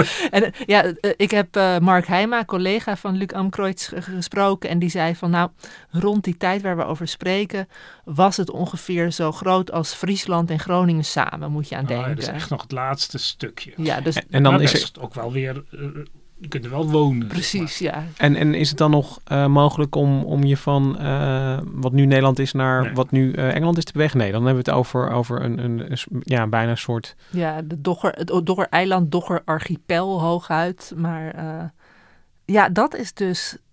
Ik heb Mark Heijma, collega van Luc Amkreutz, gesproken en die zei van rond die tijd waar we over spreken, was het ongeveer zo groot als Friesland en Groningen samen, moet je aan denken. Ja, dat is echt nog het laatste stukje. Ja, dus, en dan is het ook wel weer, je kunt er wel wonen. Precies, ja. En is het dan nog mogelijk om je van wat nu Nederland is naar wat nu Engeland is te bewegen? Nee, dan hebben we het over een bijna een soort. Ja, het Dogger-eiland, Dogger-archipel hooguit. Maar dat is dus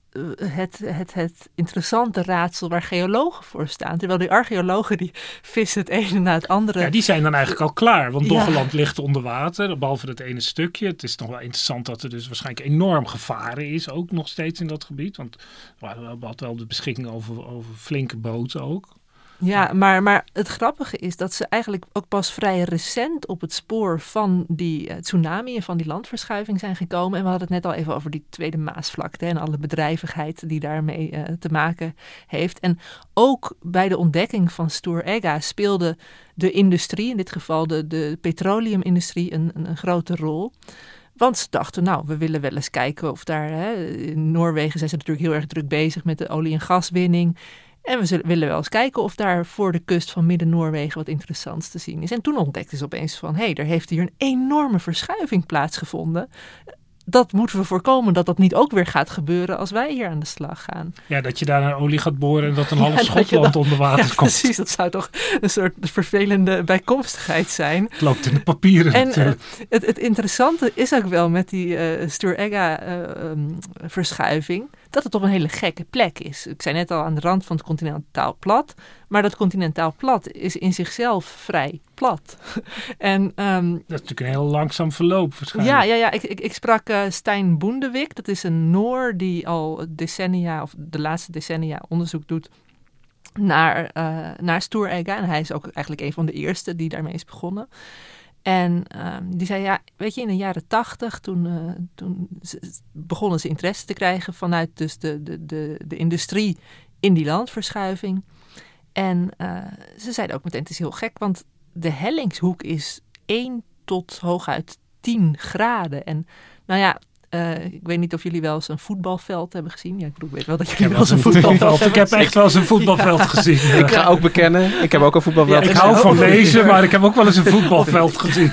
het interessante raadsel waar geologen voor staan. Terwijl die archeologen die vissen het ene na het andere. Ja, die zijn dan eigenlijk al klaar. Want Doggeland ligt onder water, behalve dat ene stukje. Het is nog wel interessant dat er dus waarschijnlijk enorm gevaren is, ook nog steeds in dat gebied. Want we hadden wel de beschikking over flinke boten ook. Ja, maar het grappige is dat ze eigenlijk ook pas vrij recent op het spoor van die tsunami en van die landverschuiving zijn gekomen. En we hadden het net al even over die Tweede Maasvlakte en alle bedrijvigheid die daarmee te maken heeft. En ook bij de ontdekking van Stoer Egga speelde de industrie, in dit geval de petroleumindustrie, een grote rol. Want ze dachten, we willen wel eens kijken of daar... in Noorwegen zijn ze natuurlijk heel erg druk bezig met de olie- en gaswinning. En we willen wel eens kijken of daar voor de kust van Midden-Noorwegen wat interessants te zien is. En toen ontdekten ze opeens van, er heeft hier een enorme verschuiving plaatsgevonden. Dat moeten we voorkomen dat niet ook weer gaat gebeuren als wij hier aan de slag gaan. Ja, dat je daar naar olie gaat boren en dat een half Schotland onder water komt. Precies, dat zou toch een soort vervelende bijkomstigheid zijn. Het loopt in de papieren en natuurlijk. Het interessante is ook wel met die Stoer Egga verschuiving, dat het op een hele gekke plek is. Ik zei net al, aan de rand van het continentaal plat. Maar dat continentaal plat is in zichzelf vrij plat. En, dat is natuurlijk een heel langzaam verloop waarschijnlijk. Ja. Ik sprak Stijn Boendewijk. Dat is een Noor die al decennia, of de laatste decennia, onderzoek doet naar Stoer Egga. En hij is ook eigenlijk een van de eerste die daarmee is begonnen. En die zei, weet je, in de jaren 80, toen begonnen ze interesse te krijgen vanuit dus de industrie in die landverschuiving. En ze zeiden ook meteen, het is heel gek, want de hellingshoek is 1 tot hooguit 10 graden. En ik weet niet of jullie wel eens een voetbalveld hebben gezien. Ja, ik weet wel dat jullie wel eens een voetbalveld hebben gezien. Ik heb echt wel eens een voetbalveld gezien. Ik ga ook bekennen, ik heb ook een voetbalveld gezien. Ik hou van lezen, maar ik heb ook wel eens een voetbalveld gezien.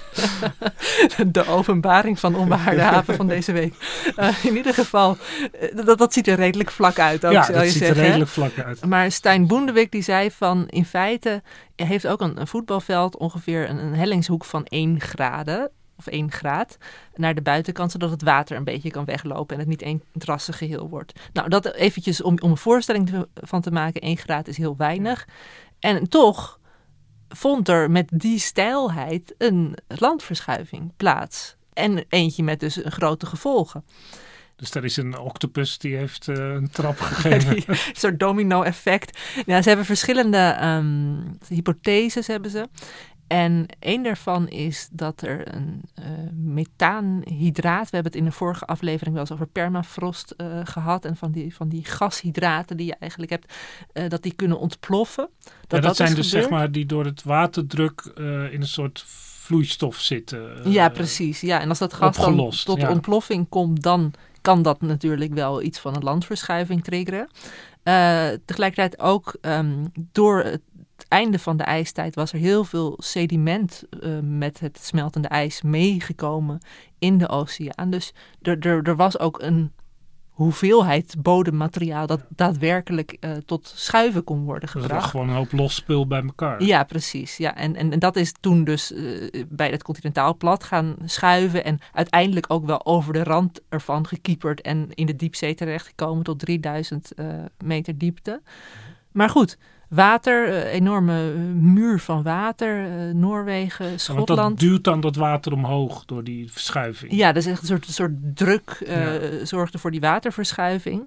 De openbaring van Onbehaarde Haven van deze week. In ieder geval, dat ziet er redelijk vlak uit. Ook, dat ziet er redelijk vlak uit. Maar Stijn Boendewijk die zei van, in feite heeft ook een voetbalveld ongeveer een hellingshoek van 1 graden. Of 1 graad naar de buitenkant, zodat het water een beetje kan weglopen en het niet één drassig geheel wordt. Nou, dat eventjes om een voorstelling van te maken, 1 graad is heel weinig. En toch vond er met die steilheid een landverschuiving plaats. En eentje met dus grote gevolgen. Dus daar is een octopus die heeft een trap gegeven. Een soort domino-effect. Ja, ze hebben verschillende hypotheses hebben ze. En één daarvan is dat er een methaanhydraat, we hebben het in de vorige aflevering wel eens over permafrost gehad en van die gashydraten die je eigenlijk hebt, dat die kunnen ontploffen. Dat zijn dus gebeurd. Zeg maar die door het waterdruk in een soort vloeistof zitten. Ja, precies. Ja. En als dat gas dan tot ontploffing komt, dan kan dat natuurlijk wel iets van een landverschuiving triggeren. Tegelijkertijd ook door het einde van de ijstijd was er heel veel sediment met het smeltende ijs meegekomen in de oceaan. Dus er was ook een hoeveelheid bodemmateriaal dat daadwerkelijk tot schuiven kon worden gebracht. Dat was gewoon een hoop los spul bij elkaar. Ja, precies. Ja. En dat is toen dus bij het continentaal plat gaan schuiven en uiteindelijk ook wel over de rand ervan gekieperd en in de diepzee terechtgekomen tot 3000 meter diepte. Maar goed, water, enorme muur van water, Noorwegen, Schotland. Want dat duwt dan dat water omhoog door die verschuiving. Ja, dat is echt een soort druk zorgde voor die waterverschuiving.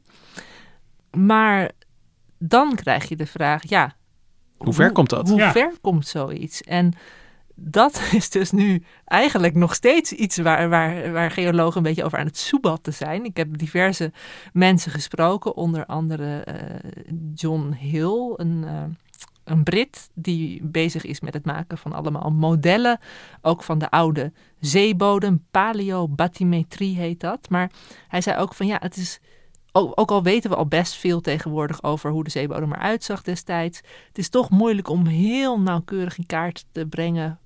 Maar dan krijg je de vraag, hoe ver komt dat? Hoe ver komt zoiets? En dat is dus nu eigenlijk nog steeds iets waar geologen een beetje over aan het soebatten zijn. Ik heb diverse mensen gesproken, onder andere John Hill, een Brit die bezig is met het maken van allemaal modellen, ook van de oude zeebodem, paleobathymetrie heet dat. Maar hij zei ook van het is, ook al weten we al best veel tegenwoordig over hoe de zeebodem eruit zag destijds, het is toch moeilijk om heel nauwkeurig in kaart te brengen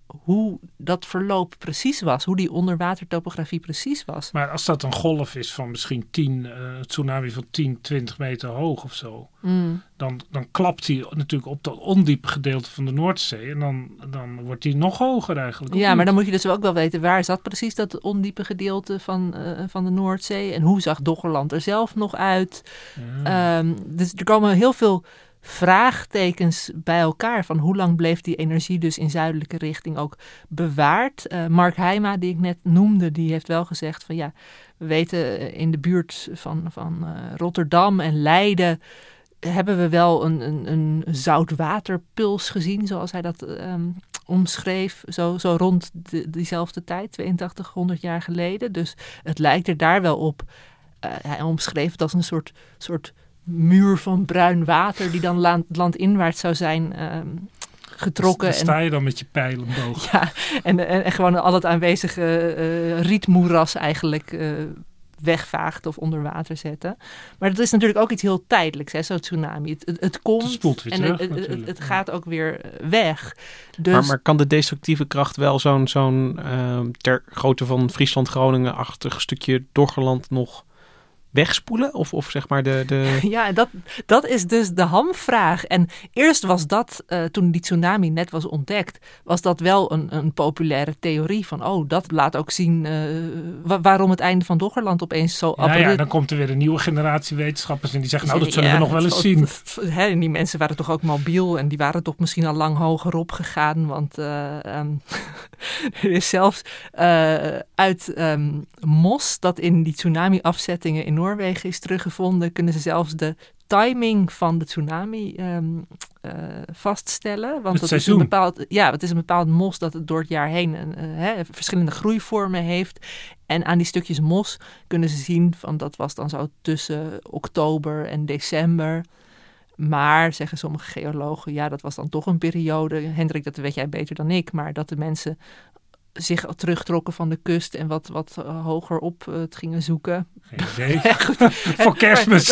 hoe dat verloop precies was. Hoe die onderwatertopografie precies was. Maar als dat een golf is van misschien tsunami van 10, 20 meter hoog of zo. Dan klapt hij natuurlijk op dat ondiepe gedeelte van de Noordzee. En dan wordt hij nog hoger eigenlijk. Ja, maar dan moet je dus ook wel weten, waar zat precies dat ondiepe gedeelte van de Noordzee? En hoe zag Doggerland er zelf nog uit? Ja. Dus er komen heel veel vraagtekens bij elkaar van hoe lang bleef die energie dus in zuidelijke richting ook bewaard. Mark Heijma, die ik net noemde, die heeft wel gezegd van ja, we weten in de buurt van Rotterdam en Leiden hebben we wel een zoutwaterpuls gezien, zoals hij dat omschreef, zo rond diezelfde tijd, 8200 jaar geleden. Dus het lijkt er daar wel op. Hij omschreef het als een soort muur van bruin water die dan landinwaarts zou zijn getrokken. Dus sta je dan met je pijlenboog. Ja, en gewoon al het aanwezige rietmoeras eigenlijk wegvaagt of onder water zetten. Maar dat is natuurlijk ook iets heel tijdelijks, hè, zo'n tsunami. Het komt het spoelt weer en terug, het gaat ook weer weg. Dus maar kan de destructieve kracht wel zo'n ter grootte van Friesland-Groningen-achtig stukje Doggerland nog wegspoelen? Of zeg maar de... Ja, dat is dus de hamvraag. En eerst was dat, toen die tsunami net was ontdekt, was dat wel een populaire theorie van, dat laat ook zien waarom het einde van Doggerland opeens zo abrupt. Ja, dan komt er weer een nieuwe generatie wetenschappers en die zeggen, dat zullen we nog wel eens zien. En die mensen waren toch ook mobiel en die waren toch misschien al lang hoger op gegaan, want er is zelfs uit mos dat in die tsunami-afzettingen in Noorwegen is teruggevonden, kunnen ze zelfs de timing van de tsunami vaststellen. Want het is een bepaald mos dat het door het jaar heen verschillende groeivormen heeft. En aan die stukjes mos kunnen ze zien van dat was dan zo tussen oktober en december. Maar, zeggen sommige geologen, dat was dan toch een periode. Hendrik, dat weet jij beter dan ik, maar dat de mensen zich terugtrokken van de kust en wat hoger op het gingen zoeken. Geen idee. Voor Kerstmis.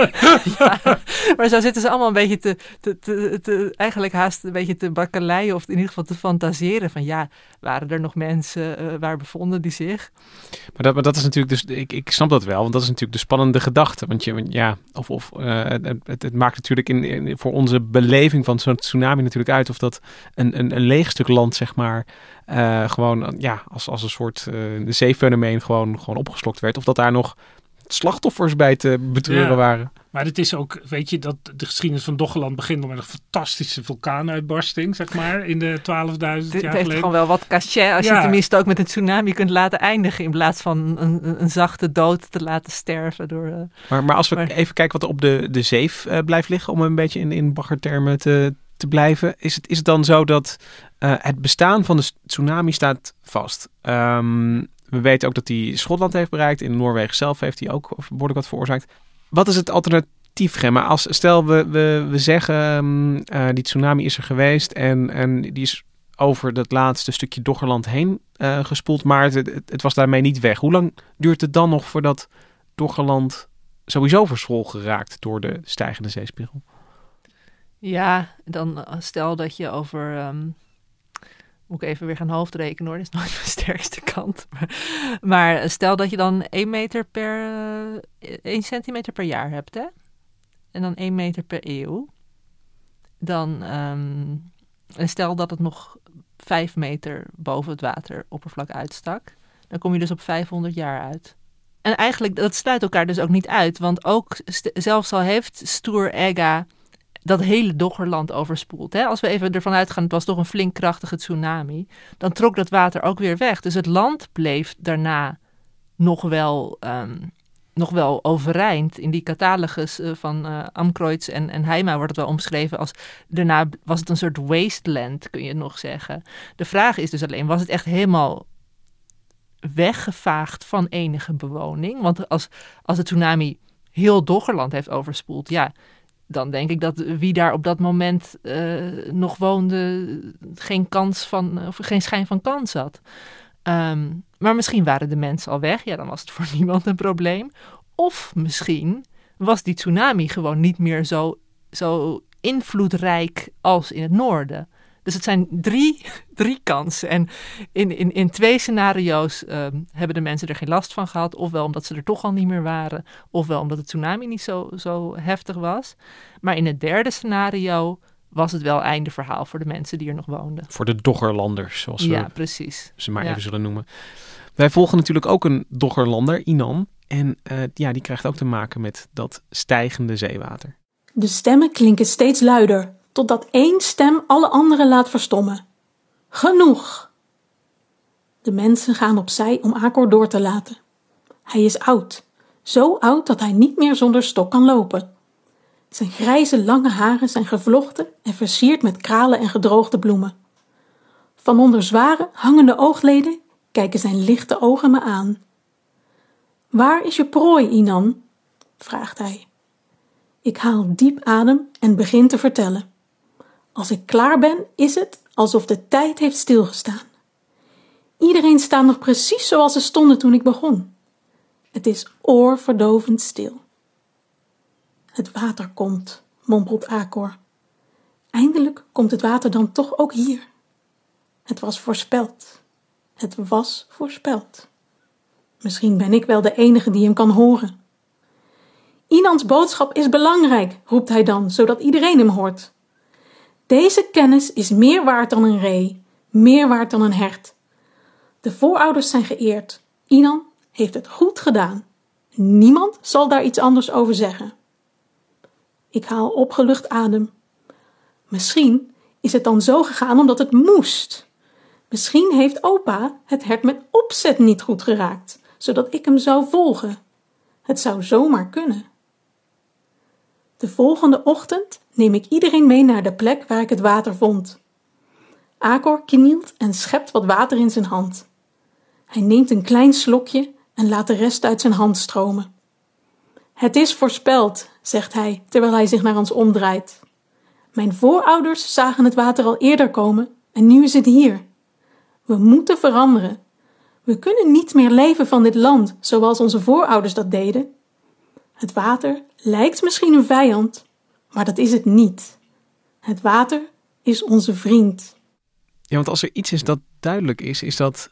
Maar zo zitten ze allemaal een beetje eigenlijk haast een beetje te bakkeleien of in ieder geval te fantaseren van waren er nog mensen, waar bevonden die zich? Maar dat is natuurlijk dus, ik snap dat wel, want dat is natuurlijk de spannende gedachte. Want het maakt natuurlijk voor onze beleving van zo'n tsunami natuurlijk uit of dat een leeg stuk land, zeg maar, gewoon als een soort zeefenomeen gewoon opgeslokt werd. Of dat daar nog slachtoffers bij te betreuren waren. Maar het is ook, weet je, dat de geschiedenis van Doggerland begint met een fantastische vulkaanuitbarsting, zeg maar, in de 12.000 jaar geleden. Het heeft gewoon wel wat cachet als je tenminste ook met een tsunami kunt laten eindigen in plaats van een zachte dood te laten sterven. Maar als we even kijken wat er op de zeef blijft liggen, om een beetje in baggertermen te blijven, is het dan zo dat het bestaan van de tsunami staat vast. We weten ook dat hij Schotland heeft bereikt. In Noorwegen zelf heeft hij ook behoorlijk wat veroorzaakt. Wat is het alternatief, Gemma? Stel we zeggen die tsunami is er geweest en die is over dat laatste stukje Doggerland heen gespoeld, maar het was daarmee niet weg. Hoe lang duurt het dan nog voordat Doggerland sowieso verzwolgen geraakt door de stijgende zeespiegel? Ja, dan stel dat je over... moet ik even weer gaan hoofdrekenen hoor, dat is nooit mijn sterkste kant. Maar stel dat je dan 1 centimeter per jaar hebt, hè? En dan 1 meter per eeuw. Dan, en stel dat het nog 5 meter boven het wateroppervlak uitstak. Dan kom je dus op 500 jaar uit. En eigenlijk, dat sluit elkaar dus ook niet uit. Want ook, zelfs al heeft Stoer Egga dat hele Doggerland overspoeld. Hè? Als we even ervan uitgaan, het was toch een flink krachtige tsunami, dan trok dat water ook weer weg. Dus het land bleef daarna nog wel overeind. In die catalogus van Amkreutz en Heijma wordt het wel omschreven als, daarna was het een soort wasteland, kun je nog zeggen. De vraag is dus alleen, was het echt helemaal weggevaagd van enige bewoning? Want als de tsunami heel Doggerland heeft overspoeld, dan denk ik dat wie daar op dat moment nog woonde geen schijn van kans had. Maar misschien waren de mensen al weg. Ja, dan was het voor niemand een probleem. Of misschien was die tsunami gewoon niet meer zo invloedrijk als in het noorden. Dus het zijn drie kansen. En in 2 scenario's hebben de mensen er geen last van gehad. Ofwel omdat ze er toch al niet meer waren. Ofwel omdat het tsunami niet zo heftig was. Maar in het 3e scenario was het wel einde verhaal voor de mensen die er nog woonden. Voor de Doggerlanders, zoals we precies. ze maar even zullen noemen. Wij volgen natuurlijk ook een Doggerlander, Inan. En die krijgt ook te maken met dat stijgende zeewater. De stemmen klinken steeds luider, totdat 1 stem alle anderen laat verstommen. Genoeg! De mensen gaan opzij om Akor door te laten. Hij is oud, zo oud dat hij niet meer zonder stok kan lopen. Zijn grijze lange haren zijn gevlochten en versierd met kralen en gedroogde bloemen. Van onder zware, hangende oogleden kijken zijn lichte ogen me aan. Waar is je prooi, Inan? Vraagt hij. Ik haal diep adem en begin te vertellen. Als ik klaar ben, is het alsof de tijd heeft stilgestaan. Iedereen staat nog precies zoals ze stonden toen ik begon. Het is oorverdovend stil. Het water komt, mompelt Akor. Eindelijk komt het water dan toch ook hier. Het was voorspeld. Het was voorspeld. Misschien ben ik wel de enige die hem kan horen. Inans boodschap is belangrijk, roept hij dan, zodat iedereen hem hoort. Deze kennis is meer waard dan een ree, meer waard dan een hert. De voorouders zijn geëerd. Inan heeft het goed gedaan. Niemand zal daar iets anders over zeggen. Ik haal opgelucht adem. Misschien is het dan zo gegaan omdat het moest. Misschien heeft opa het hert met opzet niet goed geraakt, zodat ik hem zou volgen. Het zou zomaar kunnen. De volgende ochtend neem ik iedereen mee naar de plek waar ik het water vond. Akor knielt en schept wat water in zijn hand. Hij neemt een klein slokje en laat de rest uit zijn hand stromen. Het is voorspeld, zegt hij, terwijl hij zich naar ons omdraait. Mijn voorouders zagen het water al eerder komen en nu is het hier. We moeten veranderen. We kunnen niet meer leven van dit land zoals onze voorouders dat deden. Het water lijkt misschien een vijand, maar dat is het niet. Het water is onze vriend. Ja, want als er iets is dat duidelijk is dat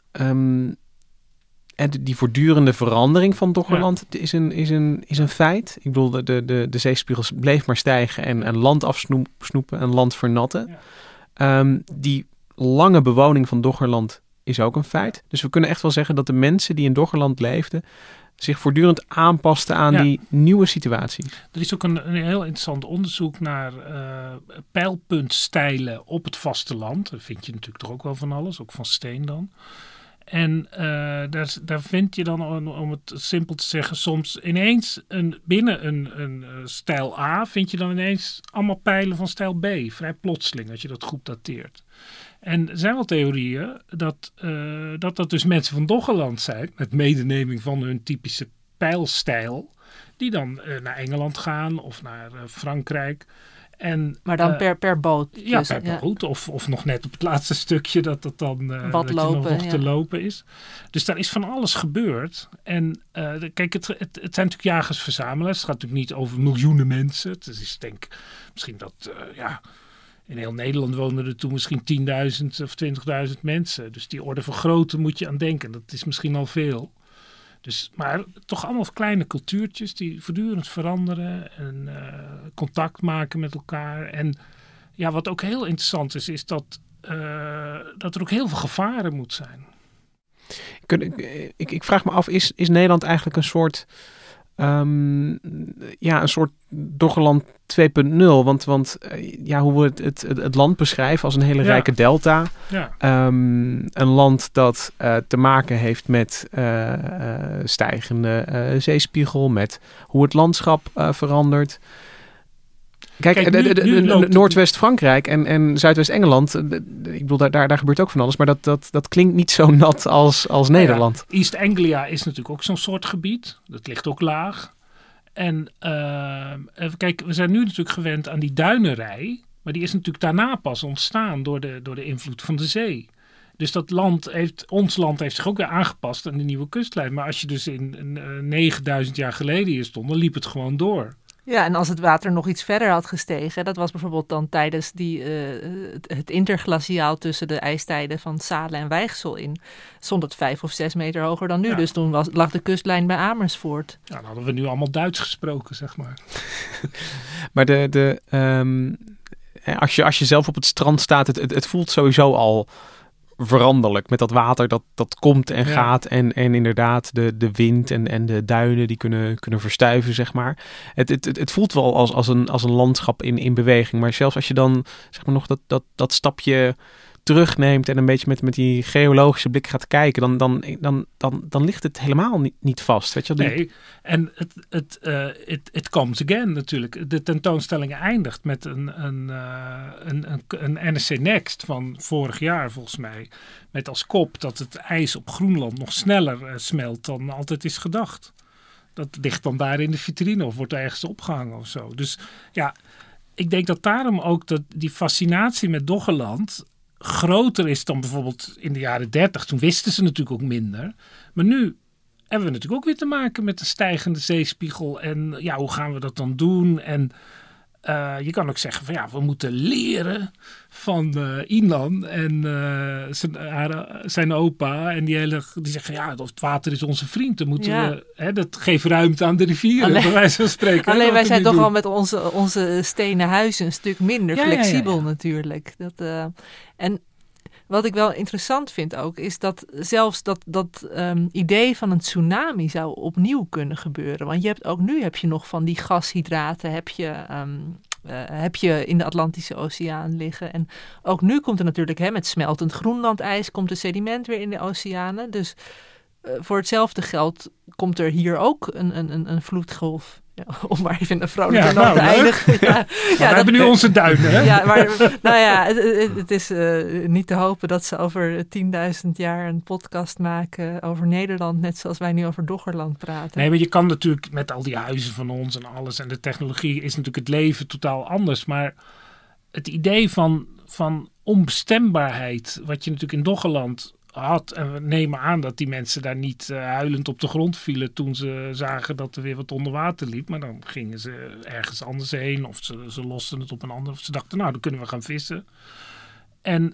die voortdurende verandering van Doggerland is een feit. Ik bedoel, de zeespiegels bleef maar stijgen en land afsnoepen en land vernatten. Ja. Die lange bewoning van Doggerland is ook een feit. Dus we kunnen echt wel zeggen dat de mensen die in Doggerland leefden zich voortdurend aanpasten aan die nieuwe situatie. Er is ook een heel interessant onderzoek naar pijlpuntstijlen op het vasteland. Daar vind je natuurlijk toch ook wel van alles, ook van steen dan. En daar vind je dan, om het simpel te zeggen, soms ineens binnen een stijl A vind je dan ineens allemaal pijlen van stijl B. Vrij plotseling, als je dat goed dateert. En er zijn wel theorieën dat dus mensen van Doggerland zijn, met medeneming van hun typische pijlstijl, die dan naar Engeland gaan of naar Frankrijk. Maar dan per boot. Ja, dus, per boot. Of nog net op het laatste stukje dat het dan nog te lopen is. Dus daar is van alles gebeurd. En kijk, het zijn natuurlijk jagers-verzamelaars. Het gaat natuurlijk niet over miljoenen mensen. Het is denk misschien dat... in heel Nederland woonden er toen misschien 10.000 of 20.000 mensen. Dus die orde van grootte moet je aan denken. Dat is misschien al veel. Dus, maar toch allemaal kleine cultuurtjes die voortdurend veranderen en contact maken met elkaar. En ja, wat ook heel interessant is dat er ook heel veel gevaren moet zijn. Ik vraag me af, is Nederland eigenlijk een soort Doggerland 2.0? Want hoe we het land beschrijven als een hele rijke delta. Ja. Een land dat te maken heeft met stijgende zeespiegel, met hoe het landschap verandert. Kijk, Noordwest-Frankrijk en Zuidwest-Engeland, ik bedoel, daar gebeurt ook van alles, maar dat klinkt niet zo nat als Nederland. Ja, East Anglia is natuurlijk ook zo'n soort gebied. Dat ligt ook laag. En kijk, we zijn nu natuurlijk gewend aan die duinenrij, maar die is natuurlijk daarna pas ontstaan door de invloed van de zee. Dus ons land heeft zich ook weer aangepast aan de nieuwe kustlijn. Maar als je dus in 9000 jaar geleden hier stond, dan liep het gewoon door. Ja, en als het water nog iets verder had gestegen, dat was bijvoorbeeld dan tijdens het interglaciaal tussen de ijstijden van Salen en Weichsel in, stond het 5 of 6 meter hoger dan nu. Ja. Dus toen lag de kustlijn bij Amersfoort. Ja, dan hadden we nu allemaal Duits gesproken, zeg maar. Maar als je zelf op het strand staat, het voelt sowieso al veranderlijk. Met dat water dat komt en gaat. En inderdaad de wind en de duinen die kunnen verstuiven, zeg maar. Het voelt wel als een landschap in beweging. Maar zelfs als je dan zeg maar nog dat stapje terugneemt en een beetje met die geologische blik gaat kijken, dan ligt het helemaal niet vast. Weet je? Nee, en it comes again natuurlijk. De tentoonstelling eindigt met een NSC Next van vorig jaar volgens mij. Met als kop dat het ijs op Groenland nog sneller smelt dan altijd is gedacht. Dat ligt dan daar in de vitrine of wordt ergens opgehangen of zo. Dus ja, ik denk dat daarom ook die fascinatie met Doggerland groter is dan bijvoorbeeld in de jaren 30. Toen wisten ze natuurlijk ook minder. Maar nu hebben we natuurlijk ook weer te maken met de stijgende zeespiegel. En ja, hoe gaan we dat dan doen? En je kan ook zeggen van ja, we moeten leren van Inan en zijn opa. En die zeggen ja, het water is onze vriend. Dan moeten we, dat geeft ruimte aan de rivieren, bij wijze van spreken. Alleen wij zijn toch al met onze stenen huizen een stuk minder flexibel natuurlijk. En wat ik wel interessant vind ook, is dat zelfs dat idee van een tsunami zou opnieuw kunnen gebeuren. Want nu heb je nog van die gashydraten, heb je in de Atlantische Oceaan liggen. En ook nu komt er natuurlijk met smeltend Groenlandijs, komt de sediment weer in de oceanen. Dus voor hetzelfde geld komt er hier ook een vloedgolf. Ja, om maar even een vrolijke noot te eindigen. We hebben nu onze duinen, hè? Ja, maar het is niet te hopen dat ze over 10.000 jaar een podcast maken over Nederland, net zoals wij nu over Doggerland praten. Nee, maar je kan natuurlijk met al die huizen van ons en alles en de technologie is natuurlijk het leven totaal anders. Maar het idee van onbestembaarheid, wat je natuurlijk in Doggerland had, en we nemen aan dat die mensen daar niet huilend op de grond vielen toen ze zagen dat er weer wat onder water liep, maar dan gingen ze ergens anders heen of ze losten het op een ander, of ze dachten nou, dan kunnen we gaan vissen. En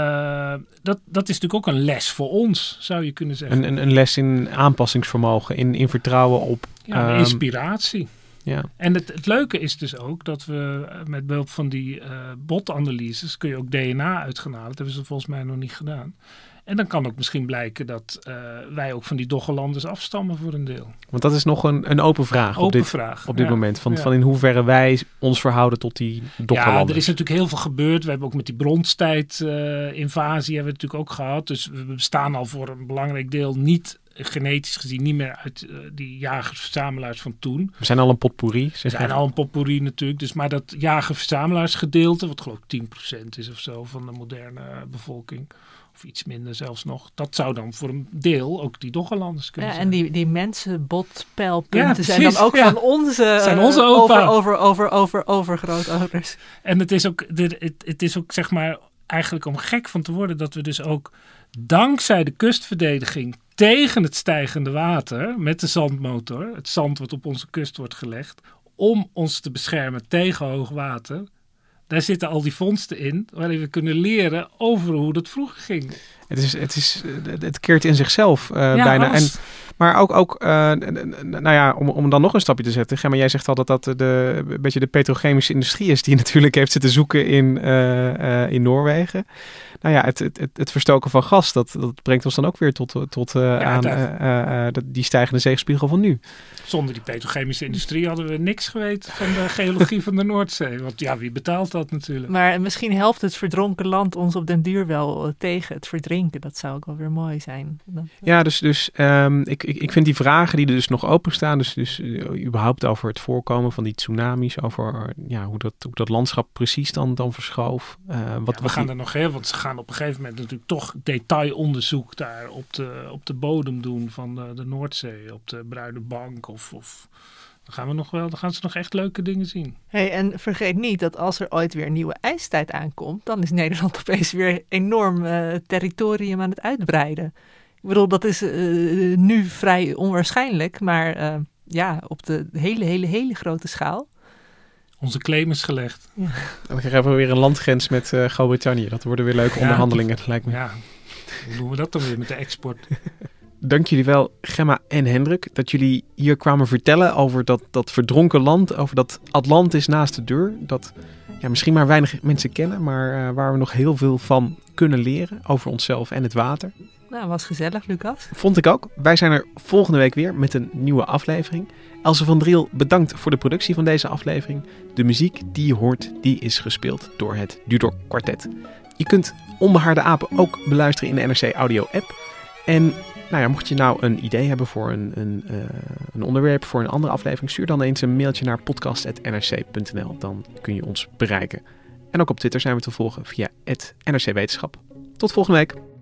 dat is natuurlijk ook een les voor ons, zou je kunnen zeggen. Een les in aanpassingsvermogen, in vertrouwen op inspiratie. Ja. En het leuke is dus ook dat we met behulp van die botanalyses kun je ook DNA uit gaan halen. Dat hebben ze volgens mij nog niet gedaan. En dan kan ook misschien blijken dat wij ook van die Doggerlanders afstammen voor een deel. Want dat is nog een open vraag op dit moment. Van in hoeverre wij ons verhouden tot die Doggerlanders. Ja, er is natuurlijk heel veel gebeurd. We hebben ook met die bronstijd-invasie hebben we natuurlijk ook gehad. Dus we bestaan al voor een belangrijk deel niet genetisch gezien niet meer uit die jagers-verzamelaars van toen. We zijn al een potpourri. We zijn al een potpourri natuurlijk. Dus, maar dat jager-verzamelaarsgedeelte, wat geloof ik 10% is of zo van de moderne bevolking, of iets minder zelfs nog, dat zou dan voor een deel ook die Doggerlanders kunnen zijn. En die mensenbotpijlpunten zijn dan ook van onze, zijn onze opa. overgrootouders. En het is ook zeg maar eigenlijk om gek van te worden dat we dus ook dankzij de kustverdediging tegen het stijgende water met de zandmotor, het zand wat op onze kust wordt gelegd, om ons te beschermen tegen hoog water. Daar zitten al die vondsten in, waarin we kunnen leren over hoe dat vroeger ging. Het keert in zichzelf bijna. Maar ook om dan nog een stapje te zetten. Gemma, jij zegt al dat een beetje de petrochemische industrie is die natuurlijk heeft zitten zoeken in Noorwegen. Nou ja, het verstoken van gas, dat brengt ons dan ook weer tot aan die stijgende zeespiegel van nu. Zonder die petrochemische industrie hadden we niks geweten van de geologie van de Noordzee. Want ja, wie betaalt dat natuurlijk? Maar misschien helpt het verdronken land ons op den duur wel tegen het verdrinken. Dat zou ook wel weer mooi zijn. Ja, dus ik vind die vragen die er dus nog openstaan, dus überhaupt over het voorkomen van die tsunamis, over hoe dat landschap precies dan verschoof. We gaan er nog heel, want ze gaan op een gegeven moment natuurlijk toch detailonderzoek daar op de bodem doen van de Noordzee, op de Bruine Bank of dan gaan ze nog echt leuke dingen zien. Hey, en vergeet niet dat als er ooit weer een nieuwe ijstijd aankomt, dan is Nederland opeens weer enorm territorium aan het uitbreiden. Ik bedoel, dat is nu vrij onwaarschijnlijk, maar op de hele grote schaal. Onze claim is gelegd. Ja. Dan krijgen we weer een landgrens met Groot-Brittannië. Dat worden weer leuke onderhandelingen, lijkt me. Ja, hoe doen we dat dan weer met de export? Dank jullie wel, Gemma en Hendrik, dat jullie hier kwamen vertellen over dat verdronken land, over dat Atlantis naast de deur. Dat misschien maar weinig mensen kennen, maar waar we nog heel veel van kunnen leren over onszelf en het water. Nou, was gezellig, Lucas. Vond ik ook. Wij zijn er volgende week weer met een nieuwe aflevering. Else van Driel, bedankt voor de productie van deze aflevering. De muziek die je hoort, die is gespeeld door het Dudok Quartet. Je kunt Onbehaarde Apen ook beluisteren in de NRC Audio app. En mocht je nou een idee hebben voor een onderwerp voor een andere aflevering, stuur dan eens een mailtje naar podcast@nrc.nl. Dan kun je ons bereiken. En ook op Twitter zijn we te volgen via @NRC Wetenschap. Tot volgende week.